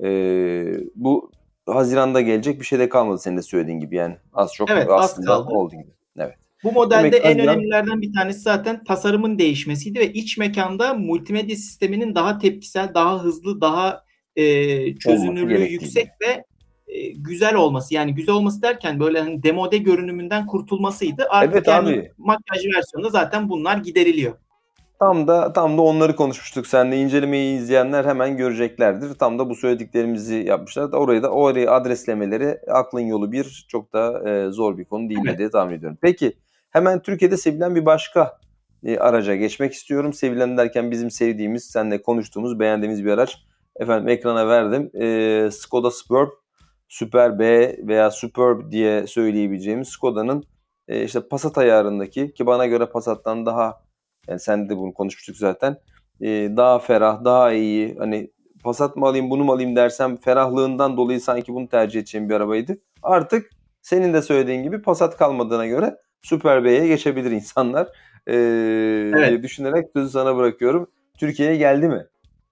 Speaker 1: Bu Haziran'da gelecek bir şey de kalmadı senin de söylediğin gibi, yani az çok
Speaker 2: Evet, az
Speaker 1: aslında
Speaker 2: kaldı.
Speaker 1: oldu gibi. Evet.
Speaker 2: Bu modelde
Speaker 1: Demek ki
Speaker 2: en
Speaker 1: Haziran
Speaker 2: önemlilerden bir tanesi zaten tasarımın değişmesiydi ve iç mekanda multimedya sisteminin daha tepkisel, daha hızlı, daha
Speaker 1: olması
Speaker 2: çözünürlüğü yüksek
Speaker 1: gerektiğiydi.
Speaker 2: ve güzel olması. Yani güzel olması derken böyle hani demode görünümünden kurtulmasıydı. Artık
Speaker 1: Evet
Speaker 2: yani
Speaker 1: abi.
Speaker 2: makyaj versiyonunda zaten bunlar gideriliyor.
Speaker 1: Tam da onları konuşmuştuk seninle. İncelemeyi izleyenler hemen göreceklerdir. Tam da bu söylediklerimizi yapmışlar. Orayı adreslemeleri aklın yolu bir. Çok da zor bir konu değildir
Speaker 2: Evet.
Speaker 1: diye tahmin ediyorum. Peki hemen Türkiye'de sevilen bir başka araca geçmek istiyorum. Sevilen derken bizim sevdiğimiz, seninle konuştuğumuz, beğendiğimiz bir araç. Efendim ekrana verdim. Skoda Superb, Super B veya Superb diye söyleyebileceğimiz Skoda'nın işte Passat ayarındaki, ki bana göre Passat'tan daha, yani sen de bunu konuşmuştuk zaten. Daha ferah, daha iyi. Hani Passat mı alayım, bunu mu alayım dersem ferahlığından dolayı sanki bunu tercih edeceğim bir arabaydı. Artık senin de söylediğin gibi Passat kalmadığına göre Super B'ye geçebilir insanlar
Speaker 2: Evet,
Speaker 1: diye düşünerek sözü sana bırakıyorum. Türkiye'ye geldi mi?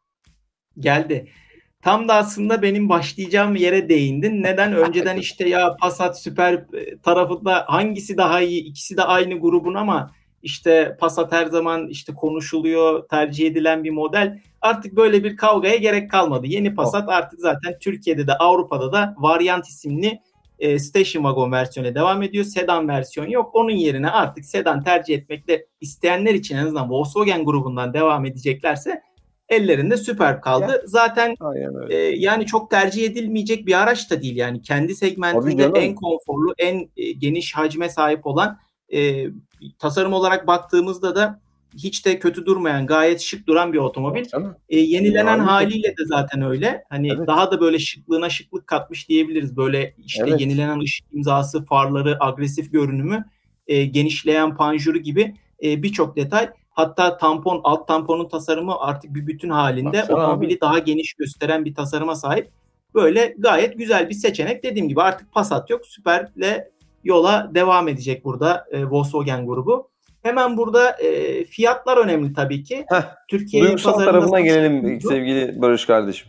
Speaker 2: geldi. Tam da aslında benim başlayacağım yere değindin. Neden? Önceden
Speaker 1: Çok
Speaker 2: işte ya Passat Super tarafında hangisi daha iyi? İkisi de aynı grubun ama işte Passat her zaman işte konuşuluyor, tercih edilen bir model. Artık böyle bir kavgaya gerek kalmadı. Yeni
Speaker 1: oh.
Speaker 2: Passat artık zaten Türkiye'de de Avrupa'da da Variant isimli station wagon versiyonu devam ediyor. Sedan versiyon yok. Onun yerine artık sedan tercih etmekte isteyenler için en azından Volkswagen grubundan devam edeceklerse ellerinde Superb
Speaker 1: Ya,
Speaker 2: kaldı. Zaten
Speaker 1: aynen öyle.
Speaker 2: yani çok tercih edilmeyecek bir araç da değil. Yani kendi
Speaker 1: Tabii
Speaker 2: segmentinde en
Speaker 1: canım.
Speaker 2: konforlu, en geniş hacme sahip olan e, tasarım olarak baktığımızda da hiç de kötü durmayan, gayet şık duran bir otomobil.
Speaker 1: Baksana.
Speaker 2: Yenilenen
Speaker 1: Mimari çok
Speaker 2: haliyle de zaten öyle. Hani
Speaker 1: evet.
Speaker 2: daha da böyle şıklığına şıklık katmış diyebiliriz. Böyle işte
Speaker 1: Evet.
Speaker 2: yenilenen ışık imzası, farları, agresif görünümü, genişleyen panjuru gibi birçok detay. Hatta alt tamponun tasarımı artık bir bütün halinde
Speaker 1: Baksana abi.
Speaker 2: otomobili daha geniş gösteren bir tasarıma sahip. Böyle gayet güzel bir seçenek. Dediğim gibi artık Passat yok. Superb'le yola devam edecek burada Volkswagen grubu. Hemen burada fiyatlar önemli tabii ki.
Speaker 1: Heh.
Speaker 2: Türkiye
Speaker 1: Duygusal
Speaker 2: pazarında
Speaker 1: tarafına
Speaker 2: satış
Speaker 1: gelelim
Speaker 2: ucuzdu.
Speaker 1: sevgili Barış kardeşim.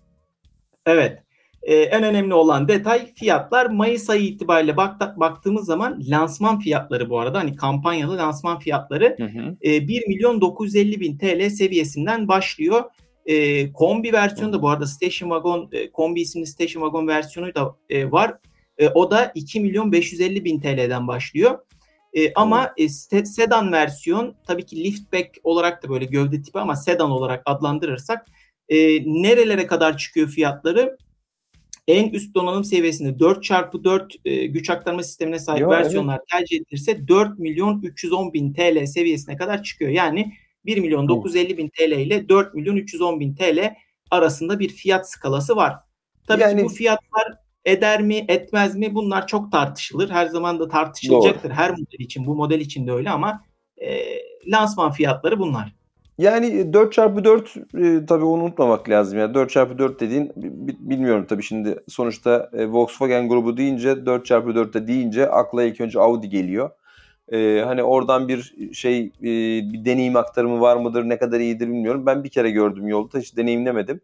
Speaker 2: Evet. En önemli olan detay fiyatlar. Mayıs ayı itibariyle baktığımız zaman lansman fiyatları, bu arada hani kampanyalı lansman fiyatları
Speaker 1: Hı hı.
Speaker 2: 1 milyon 950 bin TL seviyesinden başlıyor. Kombi
Speaker 1: Hı
Speaker 2: versiyonu da,
Speaker 1: hı.
Speaker 2: bu arada Station Wagon, Kombi isimli Station Wagon versiyonu da var. O da 2 milyon 550 bin TL'den başlıyor.
Speaker 1: Oo.
Speaker 2: Ama sedan versiyon tabii ki liftback olarak da böyle gövde tipi ama sedan olarak adlandırırsak nerelere kadar çıkıyor fiyatları? En üst donanım seviyesinde 4x4 güç aktarma sistemine sahip
Speaker 1: Ya evet.
Speaker 2: versiyonlar tercih edilirse 4 milyon 310 bin TL seviyesine kadar çıkıyor. Yani 1 milyon
Speaker 1: Uh.
Speaker 2: 950 bin TL ile 4 milyon 310 bin TL arasında bir fiyat skalası var. Tabii ki bu
Speaker 1: Yani
Speaker 2: fiyatlar eder mi etmez mi, bunlar çok tartışılır. Her zaman da
Speaker 1: doğru.
Speaker 2: tartışılacaktır. Her model için, bu model için de öyle ama e, lansman fiyatları bunlar.
Speaker 1: Yani 4x4, tabii onu unutmamak lazım. Yani 4x4 dediğin, bilmiyorum tabii, şimdi sonuçta Volkswagen grubu deyince, 4x4'te deyince akla ilk önce Audi geliyor. Hani oradan bir deneyim aktarımı var mıdır, ne kadar iyidir bilmiyorum. Ben bir kere gördüm yolda, hiç deneyimlemedim.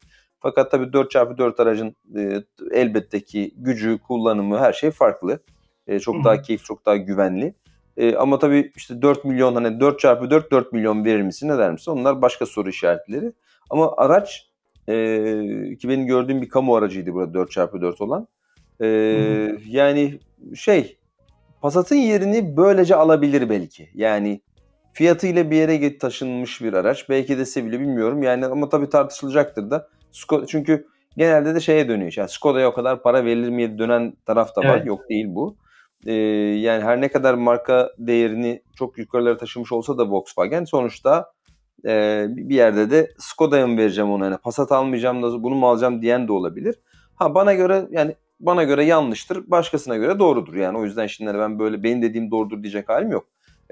Speaker 1: Fakat tabii 4x4 aracın elbette ki gücü, kullanımı, her şey farklı. Çok daha keyifli, çok daha güvenli. Ama tabii işte 4 milyon, hani 4x4 4 milyon verir misin, ne der misin? Onlar başka soru işaretleri. Ama araç ki benim gördüğüm bir kamu aracıydı burada 4x4 olan. Yani Passat'ın yerini böylece alabilir belki. Yani fiyatıyla bir yere taşınmış bir araç. Belki de seviliyor, bilmiyorum. Yani ama tabii tartışılacaktır da. Çünkü genelde de şeye dönüyor. Yani Skoda'ya o kadar para verilir miye dönen taraf da var.
Speaker 2: Evet.
Speaker 1: Yok değil bu. Yani her ne kadar marka değerini çok yukarılara taşımış olsa da Volkswagen, sonuçta bir yerde de Skoda'ya mı vereceğim ona? Yani Passat almayacağım da bunu mu alacağım diyen de olabilir. Bana göre yanlıştır. Başkasına göre doğrudur. Yani o yüzden şimdi ben böyle benim dediğim doğrudur diyecek halim yok.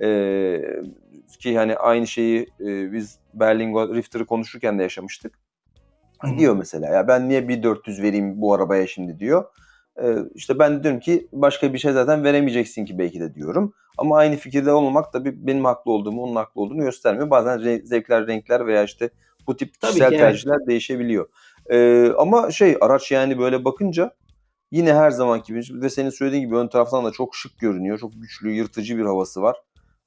Speaker 1: Ki hani aynı şeyi biz Berlingo Rifter'ı konuşurken de yaşamıştık. Diyor mesela, ya ben niye 1.400 vereyim bu arabaya şimdi diyor. İşte ben de diyorum ki başka bir şey zaten veremeyeceksin ki belki de diyorum. Ama aynı fikirde olmamak tabii benim haklı olduğumu, onun haklı olduğunu göstermiyor. Bazen zevkler, renkler veya işte bu tip
Speaker 2: Tabii ki
Speaker 1: kişisel
Speaker 2: evet.
Speaker 1: tercihler değişebiliyor. Ama araç yani böyle bakınca yine her zamanki gibi ve senin söylediğin gibi ön taraftan da çok şık görünüyor. Çok güçlü, yırtıcı bir havası var.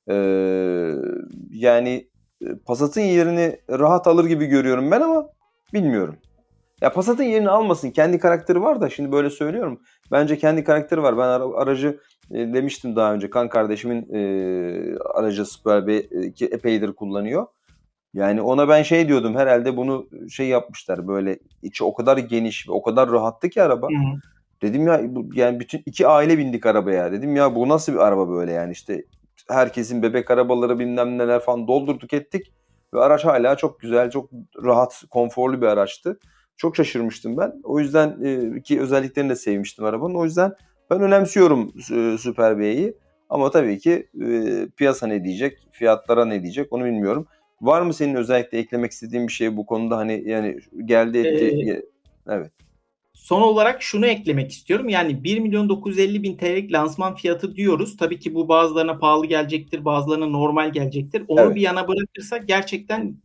Speaker 1: Yani Passat'ın yerini rahat alır gibi görüyorum ben ama bilmiyorum. Ya Passat'ın yerini almasın. Kendi karakteri var da, şimdi böyle söylüyorum. Bence kendi karakteri var. Ben aracı demiştim daha önce. Kan kardeşimin aracı Super B ki epeydir kullanıyor. Yani ona ben diyordum, herhalde bunu yapmışlar, böyle içi o kadar geniş ve o kadar rahattı ki araba. Dedim ya, yani bütün iki aile bindik arabaya. Dedim ya, bu nasıl bir araba böyle, yani işte herkesin bebek arabaları bilmem neler falan doldurduk ettik. Ve araç hala çok güzel, çok rahat, konforlu bir araçtı. Çok şaşırmıştım ben. O yüzden ki özelliklerini de sevmiştim arabanın. O yüzden ben önemsiyorum Super B'yi. Ama tabii ki piyasa ne diyecek, fiyatlara ne diyecek onu bilmiyorum. Var mı senin özellikle eklemek istediğin bir şey bu konuda, hani yani geldi etti. Evet.
Speaker 2: Son olarak şunu eklemek istiyorum. Yani 1.950.000 TL'lik lansman fiyatı diyoruz. Tabii ki bu bazılarına pahalı gelecektir, bazılarına normal gelecektir. Onu bir
Speaker 1: Evet.
Speaker 2: yana bırakırsak gerçekten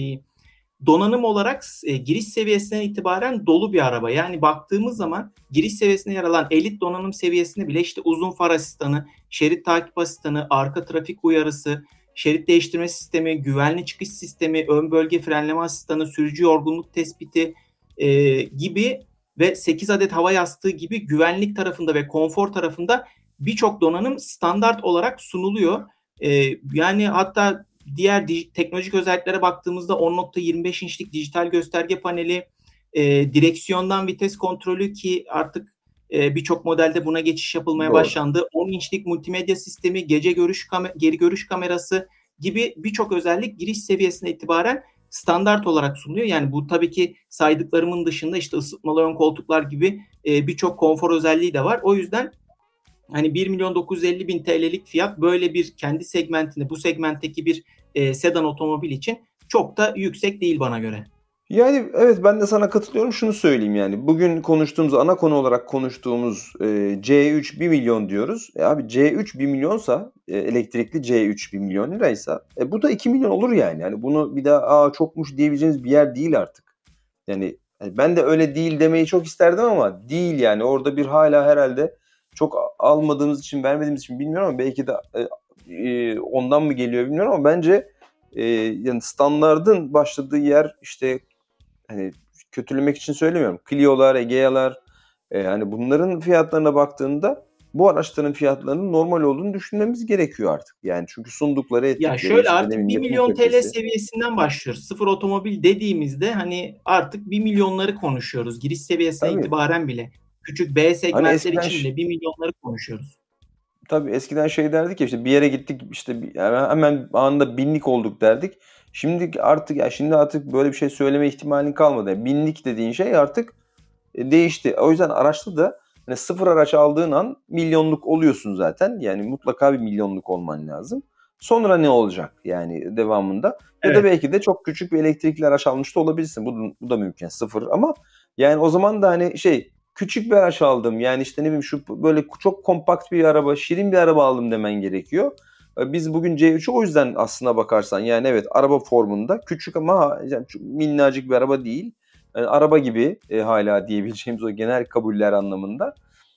Speaker 2: donanım olarak giriş seviyesinden itibaren dolu bir araba. Yani baktığımız zaman giriş seviyesinde yer alan elit donanım seviyesinde bile işte uzun far asistanı, şerit takip asistanı, arka trafik uyarısı, şerit değiştirme sistemi, güvenli çıkış sistemi, ön bölge frenleme asistanı, sürücü yorgunluk tespiti gibi ve 8 adet hava yastığı gibi güvenlik tarafında ve konfor tarafında birçok donanım standart olarak sunuluyor. Yani hatta diğer teknolojik özelliklere baktığımızda 10.25 inçlik dijital gösterge paneli, direksiyondan vites kontrolü ki artık birçok modelde buna geçiş yapılmaya
Speaker 1: Doğru.
Speaker 2: başlandı. 10 inçlik multimedya sistemi, geri görüş kamerası gibi birçok özellik giriş seviyesine itibaren standart olarak sunuluyor. Yani bu tabii ki saydıklarımın dışında işte ısıtmalı ön koltuklar gibi birçok konfor özelliği de var. O yüzden hani 1.950.000 TL'lik fiyat böyle bir kendi segmentinde, bu segmentteki bir sedan otomobil için çok da yüksek değil bana göre.
Speaker 1: Yani evet, ben de sana katılıyorum. Şunu söyleyeyim, yani bugün konuştuğumuz, ana konu olarak konuştuğumuz C3 1 milyon diyoruz. Abi C3 1 milyonsa, elektrikli C3 1 milyon liraysa bu da 2 milyon olur yani. Yani bunu bir daha çokmuş diyebileceğiniz bir yer değil artık. Yani ben de öyle değil demeyi çok isterdim ama değil yani. Orada bir hala herhalde çok almadığımız için, vermediğimiz için bilmiyorum ama belki de ondan mı geliyor bilmiyorum ama bence yani standardın başladığı yer işte, hani kötülemek için söylemiyorum. Clio'lar, Egea'lar, hani bunların fiyatlarına baktığında bu araçların fiyatlarının normal olduğunu düşünmemiz gerekiyor artık. Yani çünkü sundukları
Speaker 2: Ya
Speaker 1: ettikleri
Speaker 2: şöyle,
Speaker 1: işte ne
Speaker 2: artık
Speaker 1: bileyim
Speaker 2: 1
Speaker 1: yapım
Speaker 2: milyon TL
Speaker 1: kalitesi.
Speaker 2: seviyesinden başlıyoruz. Sıfır otomobil dediğimizde hani artık 1 milyonları konuşuyoruz. Giriş seviyesine
Speaker 1: Tabii.
Speaker 2: itibaren bile. Küçük B
Speaker 1: Hani
Speaker 2: segmentler için bile 1 milyonları konuşuyoruz.
Speaker 1: tabii eskiden derdik ya, işte bir yere gittik işte hemen anında binlik olduk derdik. Şimdi artık böyle bir şey söyleme ihtimalin kalmadı. Yani binlik dediğin şey artık değişti. O yüzden araçta da hani sıfır araç aldığın an milyonluk oluyorsun zaten. Yani mutlaka bir milyonluk olman lazım. Sonra ne olacak yani devamında? Ya da
Speaker 2: Evet.
Speaker 1: belki de çok küçük bir elektrikli araç almış da olabilirsin. Bu da mümkün, sıfır, ama yani o zaman da hani küçük bir araç aldım. Yani işte ne bileyim, şu böyle çok kompakt bir araba, şirin bir araba aldım demen gerekiyor. Biz bugün C3'ü o yüzden, aslına bakarsan yani evet, araba formunda küçük ama yani minnacık bir araba değil. araba gibi hala diyebileceğimiz o genel kabuller anlamında.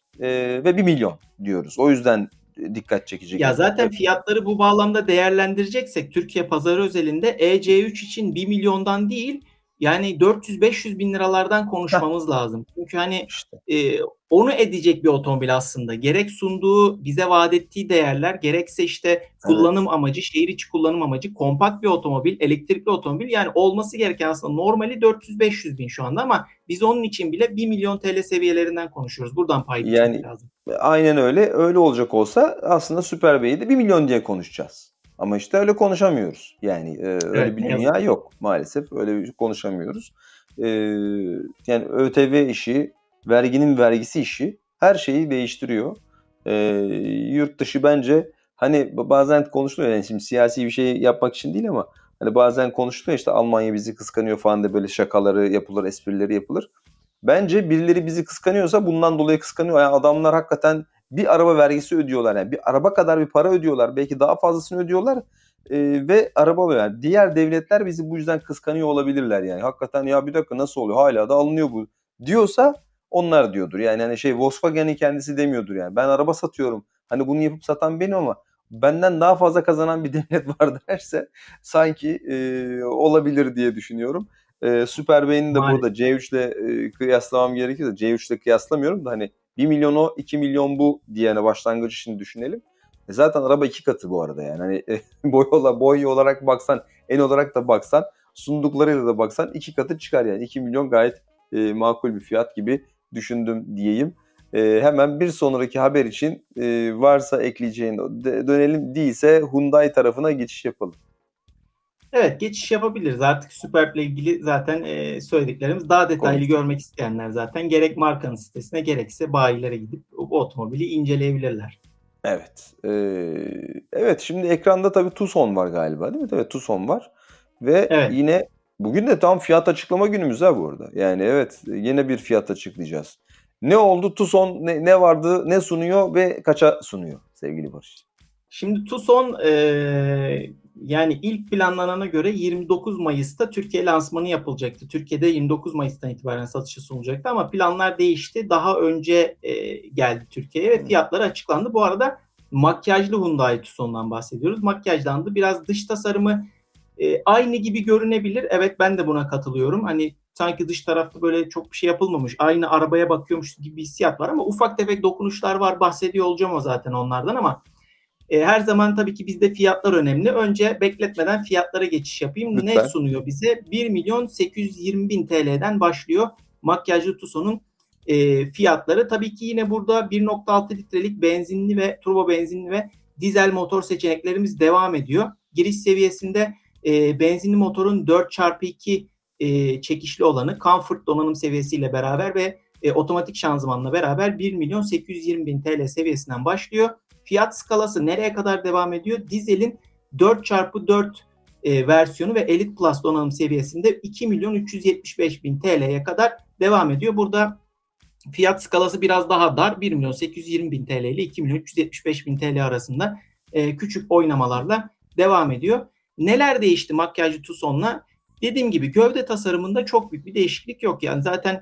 Speaker 1: Ve 1 milyon diyoruz. O yüzden dikkat çekici
Speaker 2: Ya
Speaker 1: geliyor.
Speaker 2: zaten fiyatları bu bağlamda değerlendireceksek Türkiye pazarı özelinde EC3 için 1 milyondan değil yani 400-500 bin liralardan
Speaker 1: Heh,
Speaker 2: konuşmamız lazım. Çünkü hani
Speaker 1: işte.
Speaker 2: onu edecek bir otomobil aslında. Gerek sunduğu, bize vaat ettiği değerler, gerekse işte kullanım
Speaker 1: Evet.
Speaker 2: amacı, şehir içi kullanım amacı, kompakt bir otomobil, elektrikli otomobil. Yani olması gereken aslında normali 400-500 bin şu anda ama biz onun için bile 1 milyon TL seviyelerinden konuşuyoruz. Buradan pay biçmek
Speaker 1: Yani
Speaker 2: lazım.
Speaker 1: aynen öyle. Öyle olacak olsa aslında Süper Bey'i de 1 milyon diye konuşacağız. Ama işte öyle konuşamıyoruz. Yani öyle
Speaker 2: Evet,
Speaker 1: bir
Speaker 2: ne yazık
Speaker 1: dünya
Speaker 2: ki.
Speaker 1: yok. Maalesef öyle bir konuşamıyoruz. E, Yani ÖTV işi, verginin vergisi işi her şeyi değiştiriyor. E, Yurt dışı bence hani bazen konuşuluyor, yani şimdi siyasi bir şey yapmak için değil ama hani bazen konuşuluyor işte Almanya bizi kıskanıyor falan da böyle şakaları yapılır, esprileri yapılır. Bence birileri bizi kıskanıyorsa bundan dolayı kıskanıyor. Yani adamlar hakikaten bir araba vergisi ödüyorlar. Yani bir araba kadar bir para ödüyorlar. Belki daha fazlasını ödüyorlar. Ve araba alıyor. Yani diğer devletler bizi bu yüzden kıskanıyor olabilirler yani. Hakikaten ya bir dakika nasıl oluyor? Hala da alınıyor bu diyorsa onlar diyordur. Yani hani Volkswagen'in kendisi demiyordur yani. Ben araba satıyorum. Hani bunu yapıp satan benim ama benden daha fazla kazanan bir devlet var derse sanki olabilir diye düşünüyorum. Super Bey'in de burada
Speaker 2: Maalesef.
Speaker 1: C3 ile kıyaslamam gerekirse C3 ile kıyaslamıyorum da hani 1 milyon o 2 milyon bu diye hani başlangıç için düşünelim. Zaten araba 2 katı bu arada yani. Hani boy olarak baksan, en olarak da baksan, sunduklarıyla da baksan 2 katı çıkar yani. 2 milyon gayet makul bir fiyat gibi düşündüm diyeyim. Hemen bir sonraki haber için varsa ekleyeceğin dönelim, değilse Hyundai tarafına geçiş yapalım.
Speaker 2: Evet, geçiş yapabiliriz. Artık Superb'le ilgili zaten söylediklerimiz, daha detaylı
Speaker 1: Konuştuk.
Speaker 2: görmek isteyenler zaten gerek markanın sitesine gerekse bayilere gidip bu otomobili inceleyebilirler.
Speaker 1: Evet. Evet, şimdi ekranda tabii Tucson var galiba değil mi? Evet, Tucson var. Ve
Speaker 2: Evet.
Speaker 1: yine bugün de tam fiyat açıklama günümüz ha bu arada. Yani evet, yine bir fiyat açıklayacağız. Ne oldu? Tucson ne vardı, ne sunuyor ve kaça sunuyor sevgili Barış?
Speaker 2: Şimdi Tucson yani ilk planlanana göre 29 Mayıs'ta Türkiye lansmanı yapılacaktı. Türkiye'de 29 Mayıs'tan itibaren satışa sunulacaktı ama planlar değişti. Daha önce geldi Türkiye'ye ve
Speaker 1: Hmm.
Speaker 2: fiyatları açıklandı. Bu arada makyajlı Hyundai Tucson'dan bahsediyoruz. Makyajlandı. Biraz dış tasarımı aynı gibi görünebilir. Evet, ben de buna katılıyorum. Hani sanki dış tarafta böyle çok bir şey yapılmamış. Aynı arabaya bakıyormuş gibi bir hissiyat var ama ufak tefek dokunuşlar var. Bahsediyor olacağım o zaten onlardan ama her zaman tabii ki bizde fiyatlar önemli. Önce bekletmeden fiyatlara geçiş yapayım. Ne
Speaker 1: Lütfen.
Speaker 2: sunuyor bize? 1 milyon 820 bin TL'den başlıyor makyajlı Tucson'un fiyatları. Tabii ki yine burada 1.6 litrelik benzinli ve turbo benzinli ve dizel motor seçeneklerimiz devam ediyor. Giriş seviyesinde benzinli motorun 4x2 çekişli olanı Comfort donanım seviyesiyle beraber ve otomatik şanzımanla beraber 1 milyon 820 bin TL seviyesinden başlıyor. Fiyat skalası nereye kadar devam ediyor? Dizel'in 4x4 versiyonu ve Elite Plus donanım seviyesinde 2 milyon 375 bin TL'ye kadar devam ediyor. Burada fiyat skalası biraz daha dar. 1 milyon 820 bin TL ile 2 milyon 375 bin TL arasında küçük oynamalarla devam ediyor. Neler değişti makyajlı Tucson'la? Dediğim gibi gövde tasarımında çok büyük bir değişiklik yok. Yani zaten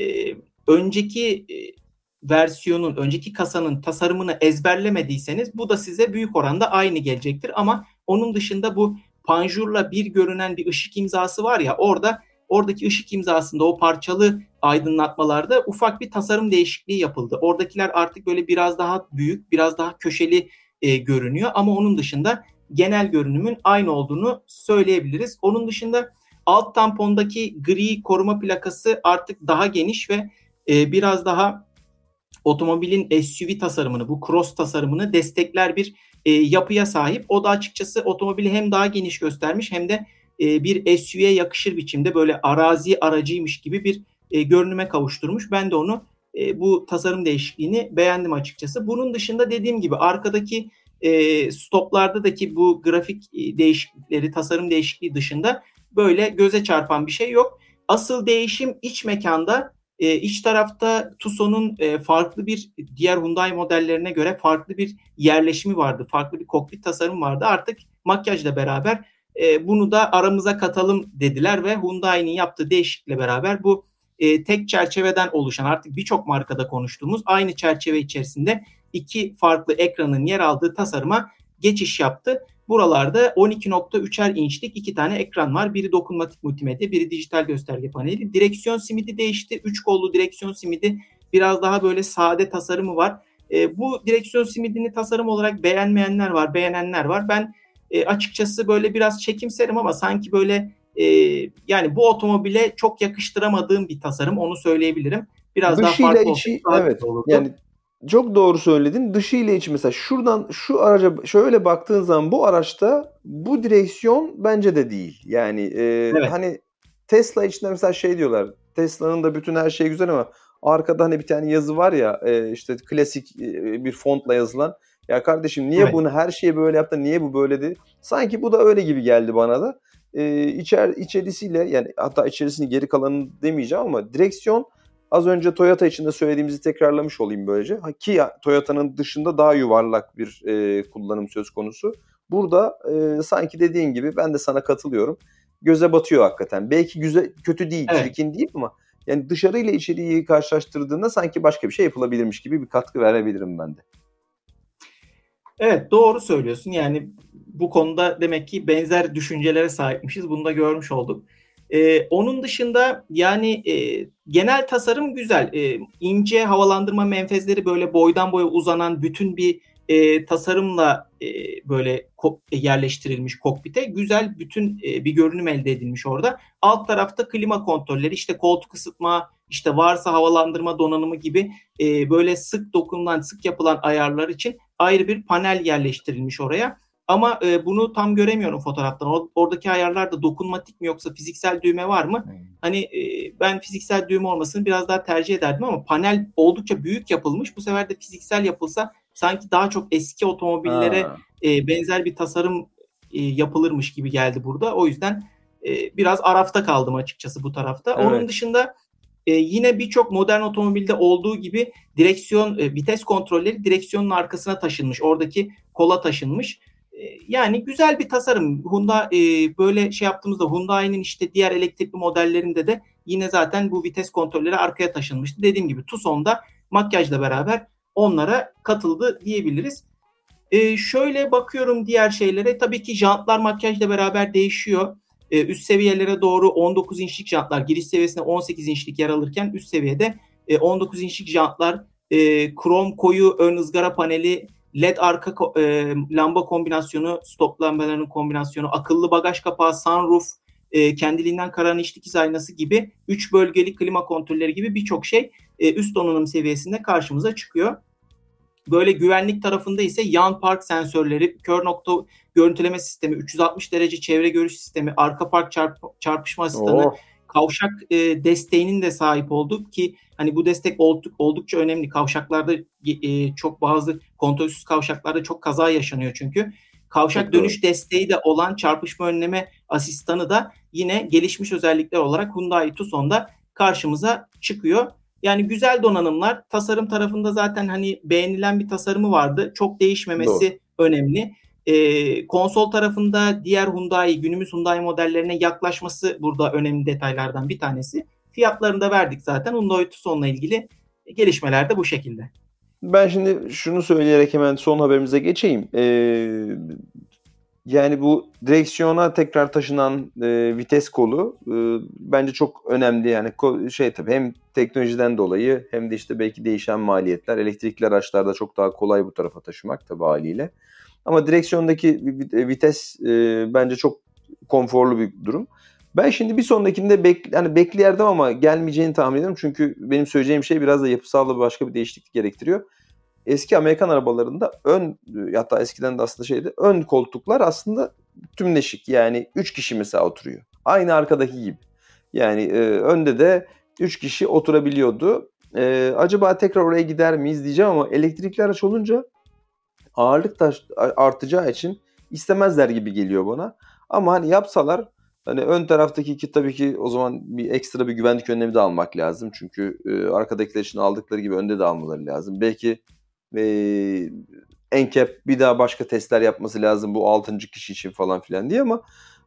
Speaker 2: önceki versiyonun, önceki kasanın tasarımını ezberlemediyseniz bu da size büyük oranda aynı gelecektir. Ama onun dışında bu panjurla bir görünen bir ışık imzası var ya, oradaki ışık imzasında o parçalı aydınlatmalarda ufak bir tasarım değişikliği yapıldı. Oradakiler artık böyle biraz daha büyük, biraz daha köşeli görünüyor ama onun dışında genel görünümün aynı olduğunu söyleyebiliriz. Onun dışında alt tampondaki gri koruma plakası artık daha geniş ve biraz daha otomobilin SUV tasarımını, bu cross tasarımını destekler bir yapıya sahip. O da açıkçası otomobili hem daha geniş göstermiş hem de bir SUV'ye yakışır biçimde böyle arazi aracıymış gibi bir görünüme kavuşturmuş. Ben de onu bu tasarım değişikliğini beğendim açıkçası. Bunun dışında dediğim gibi arkadaki stoplardaki bu grafik değişiklikleri, tasarım değişikliği dışında böyle göze çarpan bir şey yok. Asıl değişim iç mekanda. İç tarafta Tucson'un farklı bir diğer Hyundai modellerine göre farklı bir yerleşimi vardı. Farklı bir kokpit tasarımı vardı. Artık makyajla beraber Bunu da aramıza katalım dediler ve Hyundai'nin yaptığı değişiklikle beraber bu tek çerçeveden oluşan, artık birçok markada konuştuğumuz aynı çerçeve içerisinde iki farklı ekranın yer aldığı tasarıma geçiş yaptı. Buralarda 12.3'er inçlik iki tane ekran var. Biri dokunmatik multimedya, biri dijital gösterge paneli. Direksiyon simidi değişti. 3 kollu direksiyon simidi, biraz daha böyle sade tasarımı var. Bu direksiyon simidini tasarım olarak beğenmeyenler var, beğenenler var. Ben açıkçası böyle biraz çekimserim ama sanki böyle yani bu otomobile çok yakıştıramadığım bir tasarım, onu söyleyebilirim. Biraz daha
Speaker 1: Dışıyla
Speaker 2: farklı olsaydı
Speaker 1: içi,
Speaker 2: daha
Speaker 1: evet.
Speaker 2: güzel olurdu.
Speaker 1: Yani çok doğru söyledin. Dışı ile içi, mesela şuradan şu araca şöyle baktığın zaman bu araçta bu direksiyon bence de değil. Yani
Speaker 2: Evet,
Speaker 1: hani Tesla içinde mesela şey diyorlar. Tesla'nın da bütün her şey güzel ama arkada hani bir tane yazı var ya, işte klasik bir fontla yazılan. Ya kardeşim, niye
Speaker 2: evet.
Speaker 1: bunu her şeyi böyle yaptın? Niye bu böyle değil? Sanki bu da öyle gibi geldi bana da. İçerisiyle, yani hatta içerisini, geri kalanını demeyeceğim ama direksiyon, az önce Toyota için de söylediğimizi tekrarlamış olayım böylece. Ki Toyota'nın dışında daha yuvarlak bir kullanım söz konusu. Burada sanki dediğin gibi, ben de sana katılıyorum. Göze batıyor hakikaten. Belki güzel, kötü değil,
Speaker 2: Evet.
Speaker 1: çirkin değil ama yani dışarıyla içeriği karşılaştırdığında sanki başka bir şey yapılabilirmiş gibi bir katkı verebilirim ben de.
Speaker 2: Evet, doğru söylüyorsun. Yani bu konuda demek ki benzer düşüncelere sahipmişiz. Bunu da görmüş olduk. Onun dışında yani genel tasarım güzel. İnce havalandırma menfezleri böyle boydan boya uzanan bütün bir tasarımla böyle yerleştirilmiş kokpite. Güzel bütün bir görünüm elde edilmiş orada. Alt tarafta klima kontrolleri, işte koltuk ısıtma, işte varsa havalandırma donanımı gibi böyle sık dokunulan, sık yapılan ayarlar için ayrı bir panel yerleştirilmiş oraya. Ama bunu tam göremiyorum fotoğraftan. Oradaki ayarlarda dokunmatik mi yoksa fiziksel düğme var mı? Hani ben fiziksel düğme olmasını biraz daha tercih ederdim ama panel oldukça büyük yapılmış. Bu sefer de fiziksel yapılsa sanki daha çok eski otomobillere
Speaker 1: Ha,
Speaker 2: benzer bir tasarım yapılırmış gibi geldi burada. O yüzden biraz arafta kaldım açıkçası bu tarafta. Onun
Speaker 1: evet.
Speaker 2: dışında yine birçok modern otomobilde olduğu gibi direksiyon, vites kontrolleri direksiyonun arkasına taşınmış. Oradaki kola taşınmış. Yani güzel bir tasarım. Hyundai böyle şey yaptığımızda Hyundai'nin işte diğer elektrikli modellerinde de yine zaten bu vites kontrolleri arkaya taşınmıştı. Dediğim gibi Tucson'da makyajla beraber onlara katıldı diyebiliriz. Şöyle bakıyorum diğer şeylere. Tabii ki jantlar makyajla beraber değişiyor. Üst seviyelere doğru 19 inçlik jantlar, giriş seviyesinde 18 inçlik yer alırken üst seviyede 19 inçlik jantlar, krom koyu ön ızgara paneli, LED arka lamba kombinasyonu, stop lambalarının kombinasyonu, akıllı bagaj kapağı, sunroof, kendiliğinden kararan iç dikiz aynası gibi 3 bölgeli klima kontrolleri gibi birçok şey üst donanım seviyesinde karşımıza çıkıyor. Böyle güvenlik tarafında ise yan park sensörleri, kör nokta görüntüleme sistemi, 360 derece çevre görüş sistemi, arka park çarpışma asistanı,
Speaker 1: Oh,
Speaker 2: kavşak desteğinin de sahip olduk ki hani bu destek oldukça önemli. Kavşaklarda çok bazı kontrolsüz kavşaklarda çok kaza yaşanıyor çünkü.
Speaker 1: çok
Speaker 2: Kavşak
Speaker 1: doğru.
Speaker 2: dönüş desteği de olan çarpışma önleme asistanı da yine gelişmiş özellikler olarak Hyundai Tucson'da karşımıza çıkıyor. Yani güzel donanımlar. Tasarım tarafında zaten hani beğenilen bir tasarımı vardı. Çok
Speaker 1: Doğru.
Speaker 2: değişmemesi önemli. Konsol tarafında diğer Hyundai, günümüz Hyundai modellerine yaklaşması burada önemli detaylardan bir tanesi. Fiyatlarını da verdik zaten. Hyundai Tucson'la ilgili gelişmeler de bu şekilde.
Speaker 1: Ben şimdi şunu söyleyerek hemen son haberimize geçeyim. Yani bu direksiyona tekrar taşınan vites kolu bence çok önemli. Yani şey, tabii hem teknolojiden dolayı hem de işte belki değişen maliyetler. Elektrikli araçlarda çok daha kolay bu tarafa taşımak tabii haliyle. Ama direksiyondaki vites bence çok konforlu bir durum. Ben şimdi bir sonrakinde hani bekleyerdim ama gelmeyeceğini tahmin ediyorum. Çünkü benim söyleyeceğim şey biraz da yapısal başka bir değişiklik gerektiriyor. Eski Amerikan arabalarında hatta eskiden de aslında ön koltuklar aslında tümleşik, yani 3 kişi mesela oturuyor. Aynı arkadaki gibi. Yani önde de 3 kişi oturabiliyordu. Acaba tekrar oraya gider miyiz diyeceğim ama elektrikli araç olunca ağırlık da artacağı için istemezler gibi geliyor bana. Ama hani yapsalar, hani ön taraftaki iki, tabii ki o zaman bir ekstra bir güvenlik önlemi de almak lazım. Çünkü arkadakiler için aldıkları gibi önde de almaları lazım. Belki NCAP bir daha başka testler yapması lazım bu 6. kişi için falan filan diye, ama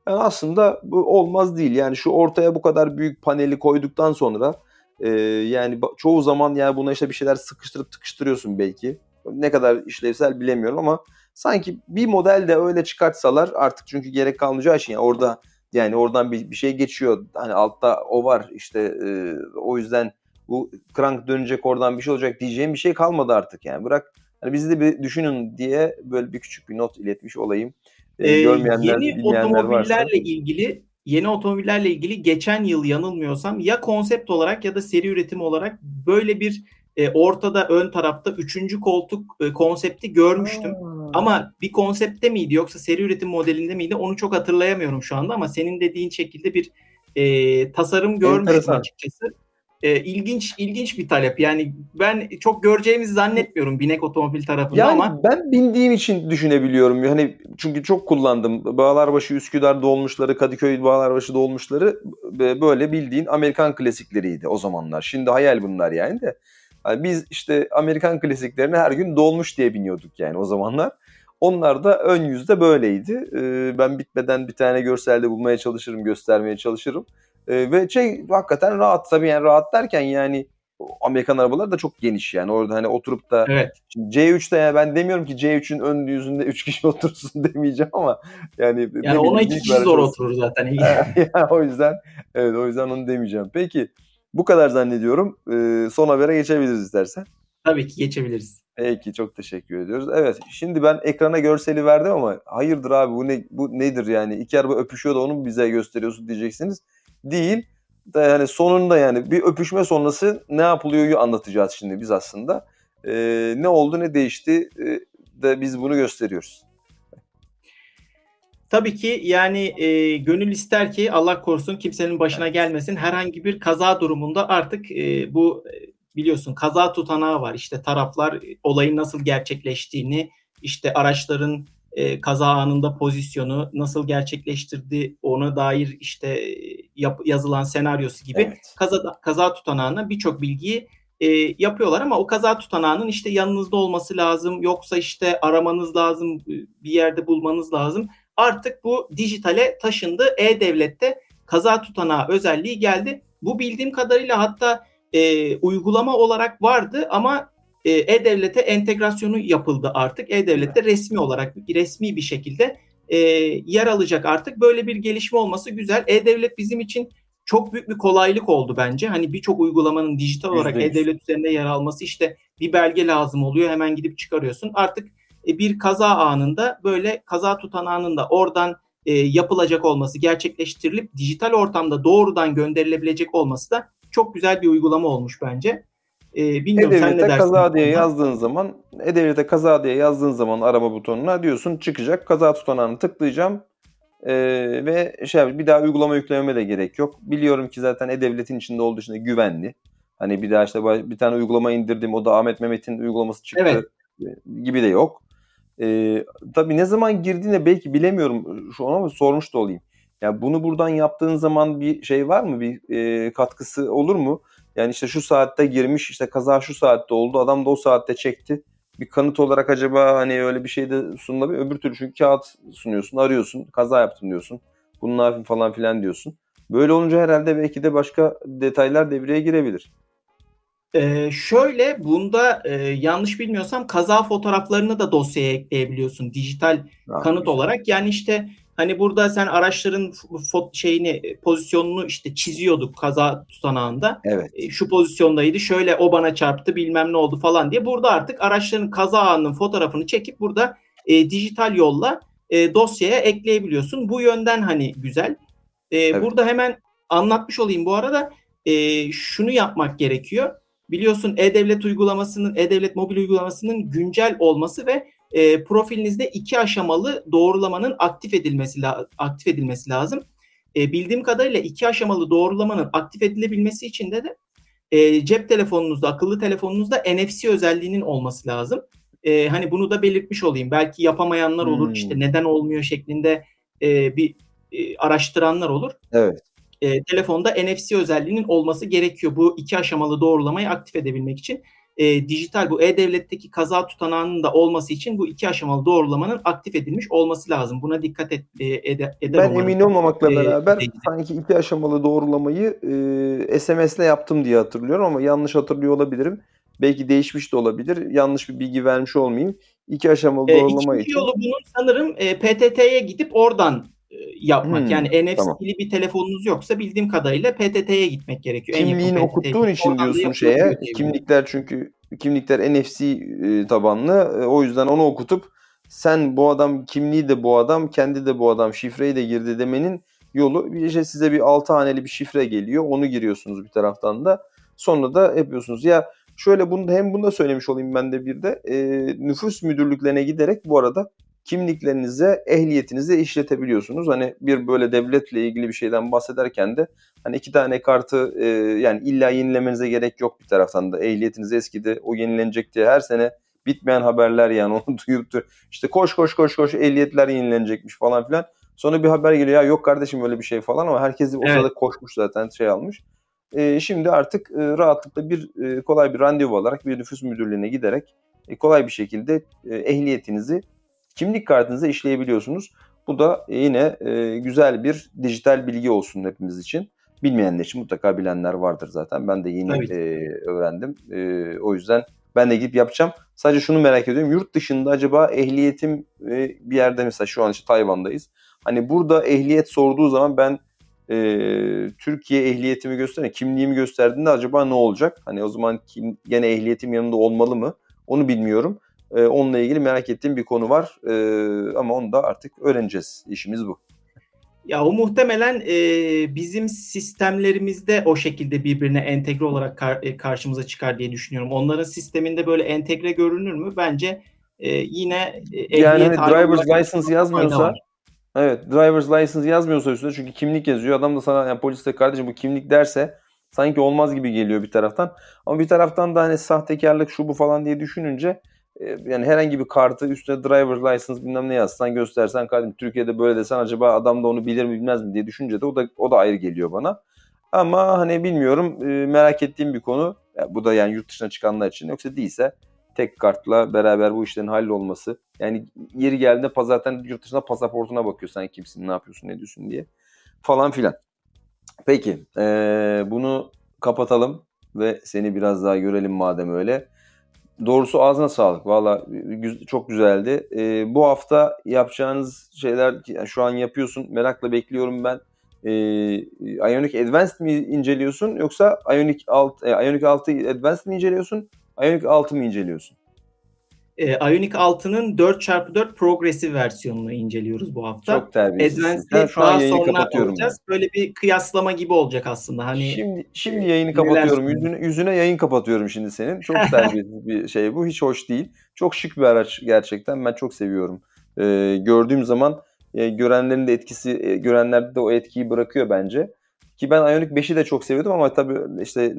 Speaker 1: Yani aslında bu olmaz değil. Yani şu ortaya bu kadar büyük paneli koyduktan sonra yani çoğu zaman yani buna işte bir şeyler sıkıştırıp tıkıştırıyorsun belki. Ne kadar işlevsel bilemiyorum ama sanki bir model de öyle çıkartsalar artık, çünkü gerek kalmayacağı için orada yani oradan bir şey geçiyor. Hani altta o var işte, o yüzden bu crank dönecek, oradan bir şey olacak diyeceğim bir şey kalmadı artık yani. Bırak hani bizi de bir düşünün diye böyle bir küçük bir not iletmiş olayım. Görmeyenler,
Speaker 2: Yeni
Speaker 1: bilmeyenler varsa.
Speaker 2: otomobillerle ilgili geçen yıl yanılmıyorsam ya konsept olarak ya da seri üretim olarak böyle bir ortada ön tarafta üçüncü koltuk konsepti görmüştüm.
Speaker 1: Aa,
Speaker 2: Ama bir konsepte miydi yoksa seri üretim modelinde miydi onu çok hatırlayamıyorum şu anda ama senin dediğin şekilde bir tasarım görmüştüm
Speaker 1: enteresan.
Speaker 2: açıkçası. İlginç bir talep. Yani ben çok göreceğimizi zannetmiyorum Binek Otomobil tarafında
Speaker 1: Yani
Speaker 2: ama
Speaker 1: ben bindiğim için düşünebiliyorum. Hani çünkü çok kullandım. Bağlarbaşı, Üsküdar dolmuşları, Kadıköy Bağlarbaşı dolmuşları böyle bildiğin Amerikan klasikleriydi o zamanlar. Şimdi hayal bunlar yani de. Hani biz işte Amerikan klasiklerine her gün dolmuş diye biniyorduk yani o zamanlar. Onlar da ön yüzde böyleydi. Ben bitmeden bir tane görselde bulmaya çalışırım, göstermeye çalışırım. Ve hakikaten rahat, tabii yani rahat derken yani Amerikan arabaları da çok geniş yani. Orada hani oturup da,
Speaker 2: evet.
Speaker 1: şimdi C3'te, yani ben demiyorum ki C3'ün ön yüzünde 3 kişi otursun demeyeceğim ama yani
Speaker 2: Yani
Speaker 1: ne
Speaker 2: ona
Speaker 1: bileyim
Speaker 2: iki
Speaker 1: büyük bir
Speaker 2: kişi
Speaker 1: araç
Speaker 2: zor
Speaker 1: olsun.
Speaker 2: oturur zaten.
Speaker 1: Yani o yüzden, evet, o yüzden onu demeyeceğim. Peki bu kadar zannediyorum. Son habere geçebiliriz istersen.
Speaker 2: Tabii ki geçebiliriz.
Speaker 1: Peki, çok teşekkür ediyoruz. Evet, şimdi ben ekrana görseli verdim ama hayırdır abi, bu nedir yani? İki araba öpüşüyor da onu mu bize gösteriyorsun diyeceksiniz. Değil. Da yani sonunda yani bir öpüşme sonrası ne yapılıyor'yu anlatacağız şimdi biz aslında. Ne oldu, ne değişti, de biz bunu gösteriyoruz.
Speaker 2: Tabii ki yani gönül ister ki Allah korusun kimsenin başına
Speaker 1: Evet.
Speaker 2: gelmesin. Herhangi bir kaza durumunda artık bu biliyorsun kaza tutanağı var. İşte taraflar olayın nasıl gerçekleştiğini, işte araçların kaza anında pozisyonu nasıl gerçekleştirdi ona dair işte yazılan senaryosu gibi
Speaker 1: Evet.
Speaker 2: kaza tutanağına birçok bilgiyi yapıyorlar ama o kaza tutanağının işte yanınızda olması lazım. Yoksa işte aramanız lazım, bir yerde bulmanız lazım. Artık bu dijitale taşındı. E-Devlet'te kaza tutanağı özelliği geldi. Bu bildiğim kadarıyla hatta uygulama olarak vardı ama E-Devlet'e entegrasyonu yapıldı artık. E-Devlet'te resmi bir şekilde yer alacak artık. Böyle bir gelişme olması güzel. E-Devlet bizim için çok büyük bir kolaylık oldu bence. Hani birçok uygulamanın dijital olarak
Speaker 1: %100.
Speaker 2: E-Devlet üzerinde yer alması işte bir belge lazım oluyor. Hemen gidip çıkarıyorsun. Artık bir kaza anında böyle kaza tutanağının oradan yapılacak olması, gerçekleştirilip dijital ortamda doğrudan gönderilebilecek olması da çok güzel bir uygulama olmuş bence. Bilmiyorum sen ne
Speaker 1: E-Devlet'e
Speaker 2: dersin bu
Speaker 1: kaza diye
Speaker 2: konuda?
Speaker 1: yazdığın zaman, E-Devlet'e kaza diye yazdığın zaman arama butonuna diyorsun çıkacak. Kaza tutanağını tıklayacağım. Ve bir daha uygulama yüklememe de gerek yok. Biliyorum ki zaten E-Devlet'in içinde olduğu için de güvenli. Hani bir daha işte bir tane uygulama indirdim, o da Ahmet Mehmet'in uygulaması
Speaker 2: Evet.
Speaker 1: çıktı gibi de yok. Tabii ne zaman girdiğine belki bilemiyorum şu an ama sormuş da olayım. Ya bunu buradan yaptığın zaman bir şey var mı? Bir katkısı olur mu? Yani işte şu saatte girmiş, işte kaza şu saatte oldu, adam da o saatte çekti. Bir kanıt olarak acaba hani öyle bir şey de sunulabilir. Öbür türlü çünkü kağıt sunuyorsun, arıyorsun, kaza yaptım diyorsun. Bunun ne yapayım falan filan diyorsun. Böyle olunca herhalde belki de başka detaylar devreye girebilir.
Speaker 2: Şöyle bunda yanlış bilmiyorsam kaza fotoğraflarını da dosyaya ekleyebiliyorsun dijital
Speaker 1: Ha,
Speaker 2: kanıt
Speaker 1: güzel.
Speaker 2: olarak. Yani işte hani burada sen araçların pozisyonunu işte çiziyorduk kaza tutanağında.
Speaker 1: Evet.
Speaker 2: Şu pozisyondaydı, şöyle o bana çarptı, bilmem ne oldu falan diye. Burada artık araçların kaza anının fotoğrafını çekip burada dijital yolla dosyaya ekleyebiliyorsun. Bu yönden hani güzel.
Speaker 1: Evet.
Speaker 2: Burada hemen anlatmış olayım bu arada. Şunu yapmak gerekiyor. Biliyorsun E-Devlet mobil uygulamasının güncel olması ve profilinizde 2 aşamalı doğrulamanın aktif edilmesi lazım. Bildiğim kadarıyla 2 aşamalı doğrulamanın aktif edilebilmesi için de cep telefonunuzda, akıllı telefonunuzda NFC özelliğinin olması lazım. Hani bunu da belirtmiş olayım. Belki yapamayanlar olur, işte
Speaker 1: Hmm.
Speaker 2: neden olmuyor şeklinde bir araştıranlar olur.
Speaker 1: Evet.
Speaker 2: Telefonda NFC özelliğinin olması gerekiyor bu 2 aşamalı doğrulamayı aktif edebilmek için. dijital bu E-Devlet'teki kaza tutanağının da olması için bu 2 aşamalı doğrulamanın aktif edilmiş olması lazım. Buna dikkat eder
Speaker 1: Ben
Speaker 2: umarım.
Speaker 1: emin olmamakla beraber
Speaker 2: izleyiciler.
Speaker 1: sanki 2 aşamalı doğrulamayı SMS'le yaptım diye hatırlıyorum ama yanlış hatırlıyor olabilirim. Belki değişmiş de olabilir. Yanlış bir bilgi vermiş olmayayım. 2 aşamalı doğrulama
Speaker 2: İkinci
Speaker 1: için.
Speaker 2: yolu bunun sanırım PTT'ye gidip oradan yapmak. Yani
Speaker 1: Tamam.
Speaker 2: NFC'li bir telefonunuz yoksa bildiğim kadarıyla PTT'ye gitmek gerekiyor. En yakın
Speaker 1: Kimliğini
Speaker 2: PTT'ye
Speaker 1: okuttuğun
Speaker 2: gidip
Speaker 1: için
Speaker 2: oradan da
Speaker 1: diyorsun
Speaker 2: yapılabiliyor
Speaker 1: şeye.
Speaker 2: diye biliyorum.
Speaker 1: Kimlikler çünkü kimlikler NFC tabanlı. O yüzden onu okutup sen bu adam kimliği de bu adam, kendi de bu adam, şifreyi de girdi demenin yolu işte size bir 6 haneli bir şifre geliyor. Onu giriyorsunuz bir taraftan da. Sonra da yapıyorsunuz. Ya şöyle bunu da söylemiş olayım ben de bir de. Nüfus müdürlüklerine giderek bu arada kimliklerinize, ehliyetinizi işletebiliyorsunuz. Hani bir böyle devletle ilgili bir şeyden bahsederken de hani 2 tane kartı yani illa yenilemenize gerek yok bir taraftan da. Ehliyetiniz eskidi, o yenilenecek diye her sene bitmeyen haberler yani onu duyup işte koş ehliyetler yenilenecekmiş falan filan. Sonra bir haber geliyor ya yok kardeşim öyle bir şey falan ama herkes o
Speaker 2: Evet.
Speaker 1: sırada koşmuş zaten şey almış. Şimdi artık rahatlıkla kolay bir randevu alarak bir nüfus müdürlüğüne giderek kolay bir şekilde ehliyetinizi kimlik kartınıza işleyebiliyorsunuz. Bu da yine güzel bir dijital bilgi olsun hepimiz için. Bilmeyenler için mutlaka bilenler vardır zaten. Ben de yeni öğrendim. O yüzden ben de gidip yapacağım. Sadece şunu merak ediyorum. Yurt dışında acaba ehliyetim bir yerde mesela şu an işte Tayvan'dayız. Hani burada ehliyet sorduğu zaman ben Türkiye ehliyetimi kimliğimi gösterdiğinde acaba ne olacak? Hani o zaman gene ehliyetim yanında olmalı mı? Onu bilmiyorum. Onunla ilgili merak ettiğim bir konu var. Ama onu da artık öğreneceğiz. İşimiz bu.
Speaker 2: Ya o muhtemelen bizim sistemlerimizde o şekilde birbirine entegre olarak karşımıza çıkar diye düşünüyorum. Onların sisteminde böyle entegre görünür mü? Bence yine
Speaker 1: Yani
Speaker 2: ehliyet
Speaker 1: hani
Speaker 2: hali
Speaker 1: driver's
Speaker 2: olarak
Speaker 1: license
Speaker 2: fayda
Speaker 1: yazmıyorsa
Speaker 2: var.
Speaker 1: evet driver's license yazmıyorsa üstüne çünkü kimlik yazıyor. Adam da sana yani polis de kardeşim bu kimlik derse sanki olmaz gibi geliyor bir taraftan. Ama bir taraftan da hani sahtekarlık şu bu falan diye düşününce yani herhangi bir kartı üstüne driver's license bilmem ne yazsan göstersen kardeşim Türkiye'de böyle desen acaba adam da onu bilir mi bilmez mi diye düşünce de o da ayrı geliyor bana. Ama hani bilmiyorum merak ettiğim bir konu. Bu da yani yurt dışına çıkanlar için yoksa değilse tek kartla beraber bu işlerin hallolması. Yani yeri geldiğinde zaten yurt dışında pasaportuna bakıyor sen kimsin, ne yapıyorsun, ne diyorsun diye falan filan. Peki bunu kapatalım ve seni biraz daha görelim madem öyle. Doğrusu ağzına sağlık. Valla çok güzeldi. Bu hafta yapacağınız şeyler yani şu an yapıyorsun. Merakla bekliyorum ben. Ioniq Advanced mi inceliyorsun yoksa Ioniq 6 Advanced mi inceliyorsun? Ioniq 6 mı inceliyorsun?
Speaker 2: Ioniq 6'nın 4x4 Progressive versiyonunu inceliyoruz bu hafta.
Speaker 1: Çok terbiyesizsin. Sen
Speaker 2: Advanced'i
Speaker 1: şu an
Speaker 2: daha
Speaker 1: yayını
Speaker 2: sonra
Speaker 1: kapatıyorum ben.
Speaker 2: alacağız. Böyle bir kıyaslama gibi olacak aslında. Hani
Speaker 1: Şimdi yayını
Speaker 2: neler
Speaker 1: kapatıyorum.
Speaker 2: sunuyor?
Speaker 1: Yüzüne yayın kapatıyorum şimdi senin. Çok terbiyesiz bir şey bu. Hiç hoş değil. Çok şık bir araç gerçekten. Ben çok seviyorum. Gördüğüm zaman görenlerin de etkisi, görenlerde de o etkiyi bırakıyor bence. Ki ben Ioniq 5'i de çok seviyordum ama tabii işte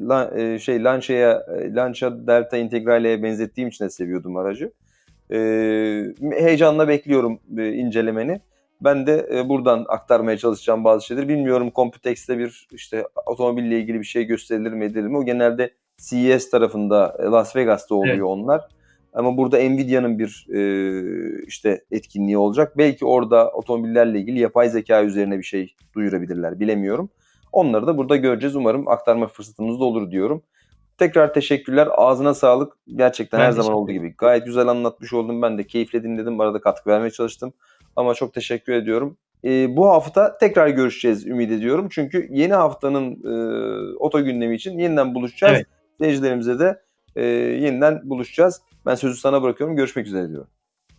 Speaker 1: Lancia Delta Integrale'ye benzettiğim için de seviyordum aracı. Heyecanla bekliyorum incelemeni. Ben de buradan aktarmaya çalışacağım bazı şeyleri. Bilmiyorum Computex'te bir işte otomobille ilgili bir şey gösterilir mi edilir mi? O genelde CES tarafında Las Vegas'ta oluyor
Speaker 2: Evet.
Speaker 1: onlar. Ama burada Nvidia'nın bir işte etkinliği olacak. Belki orada otomobillerle ilgili yapay zeka üzerine bir şey duyurabilirler. Bilemiyorum. Onları da burada göreceğiz. Umarım aktarma fırsatımız da olur diyorum. Tekrar teşekkürler. Ağzına sağlık. Gerçekten her
Speaker 2: Ben
Speaker 1: zaman
Speaker 2: teşekkür
Speaker 1: olduğu
Speaker 2: ederim.
Speaker 1: gibi. Gayet güzel anlatmış oldum. Ben de keyifle dinledim. Arada katkı vermeye çalıştım. Ama çok teşekkür ediyorum. Bu hafta tekrar görüşeceğiz ümit ediyorum. Çünkü yeni haftanın oto gündemi için yeniden buluşacağız.
Speaker 2: Evet.
Speaker 1: Seyircilerimize de yeniden buluşacağız. Ben sözü sana bırakıyorum. Görüşmek üzere diyorum.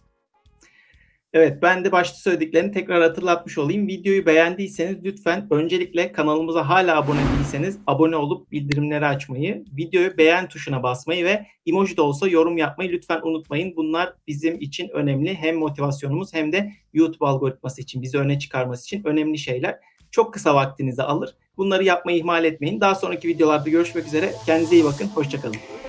Speaker 2: Evet, ben de başta söylediklerini tekrar hatırlatmış olayım. Videoyu beğendiyseniz lütfen öncelikle kanalımıza hala abone değilseniz abone olup bildirimleri açmayı, videoyu beğen tuşuna basmayı ve emoji de olsa yorum yapmayı lütfen unutmayın. Bunlar bizim için önemli. Hem motivasyonumuz hem de YouTube algoritması için, bizi öne çıkarması için önemli şeyler. Çok kısa vaktinizi alır. Bunları yapmayı ihmal etmeyin. Daha sonraki videolarda görüşmek üzere. Kendinize iyi bakın. Hoşça kalın.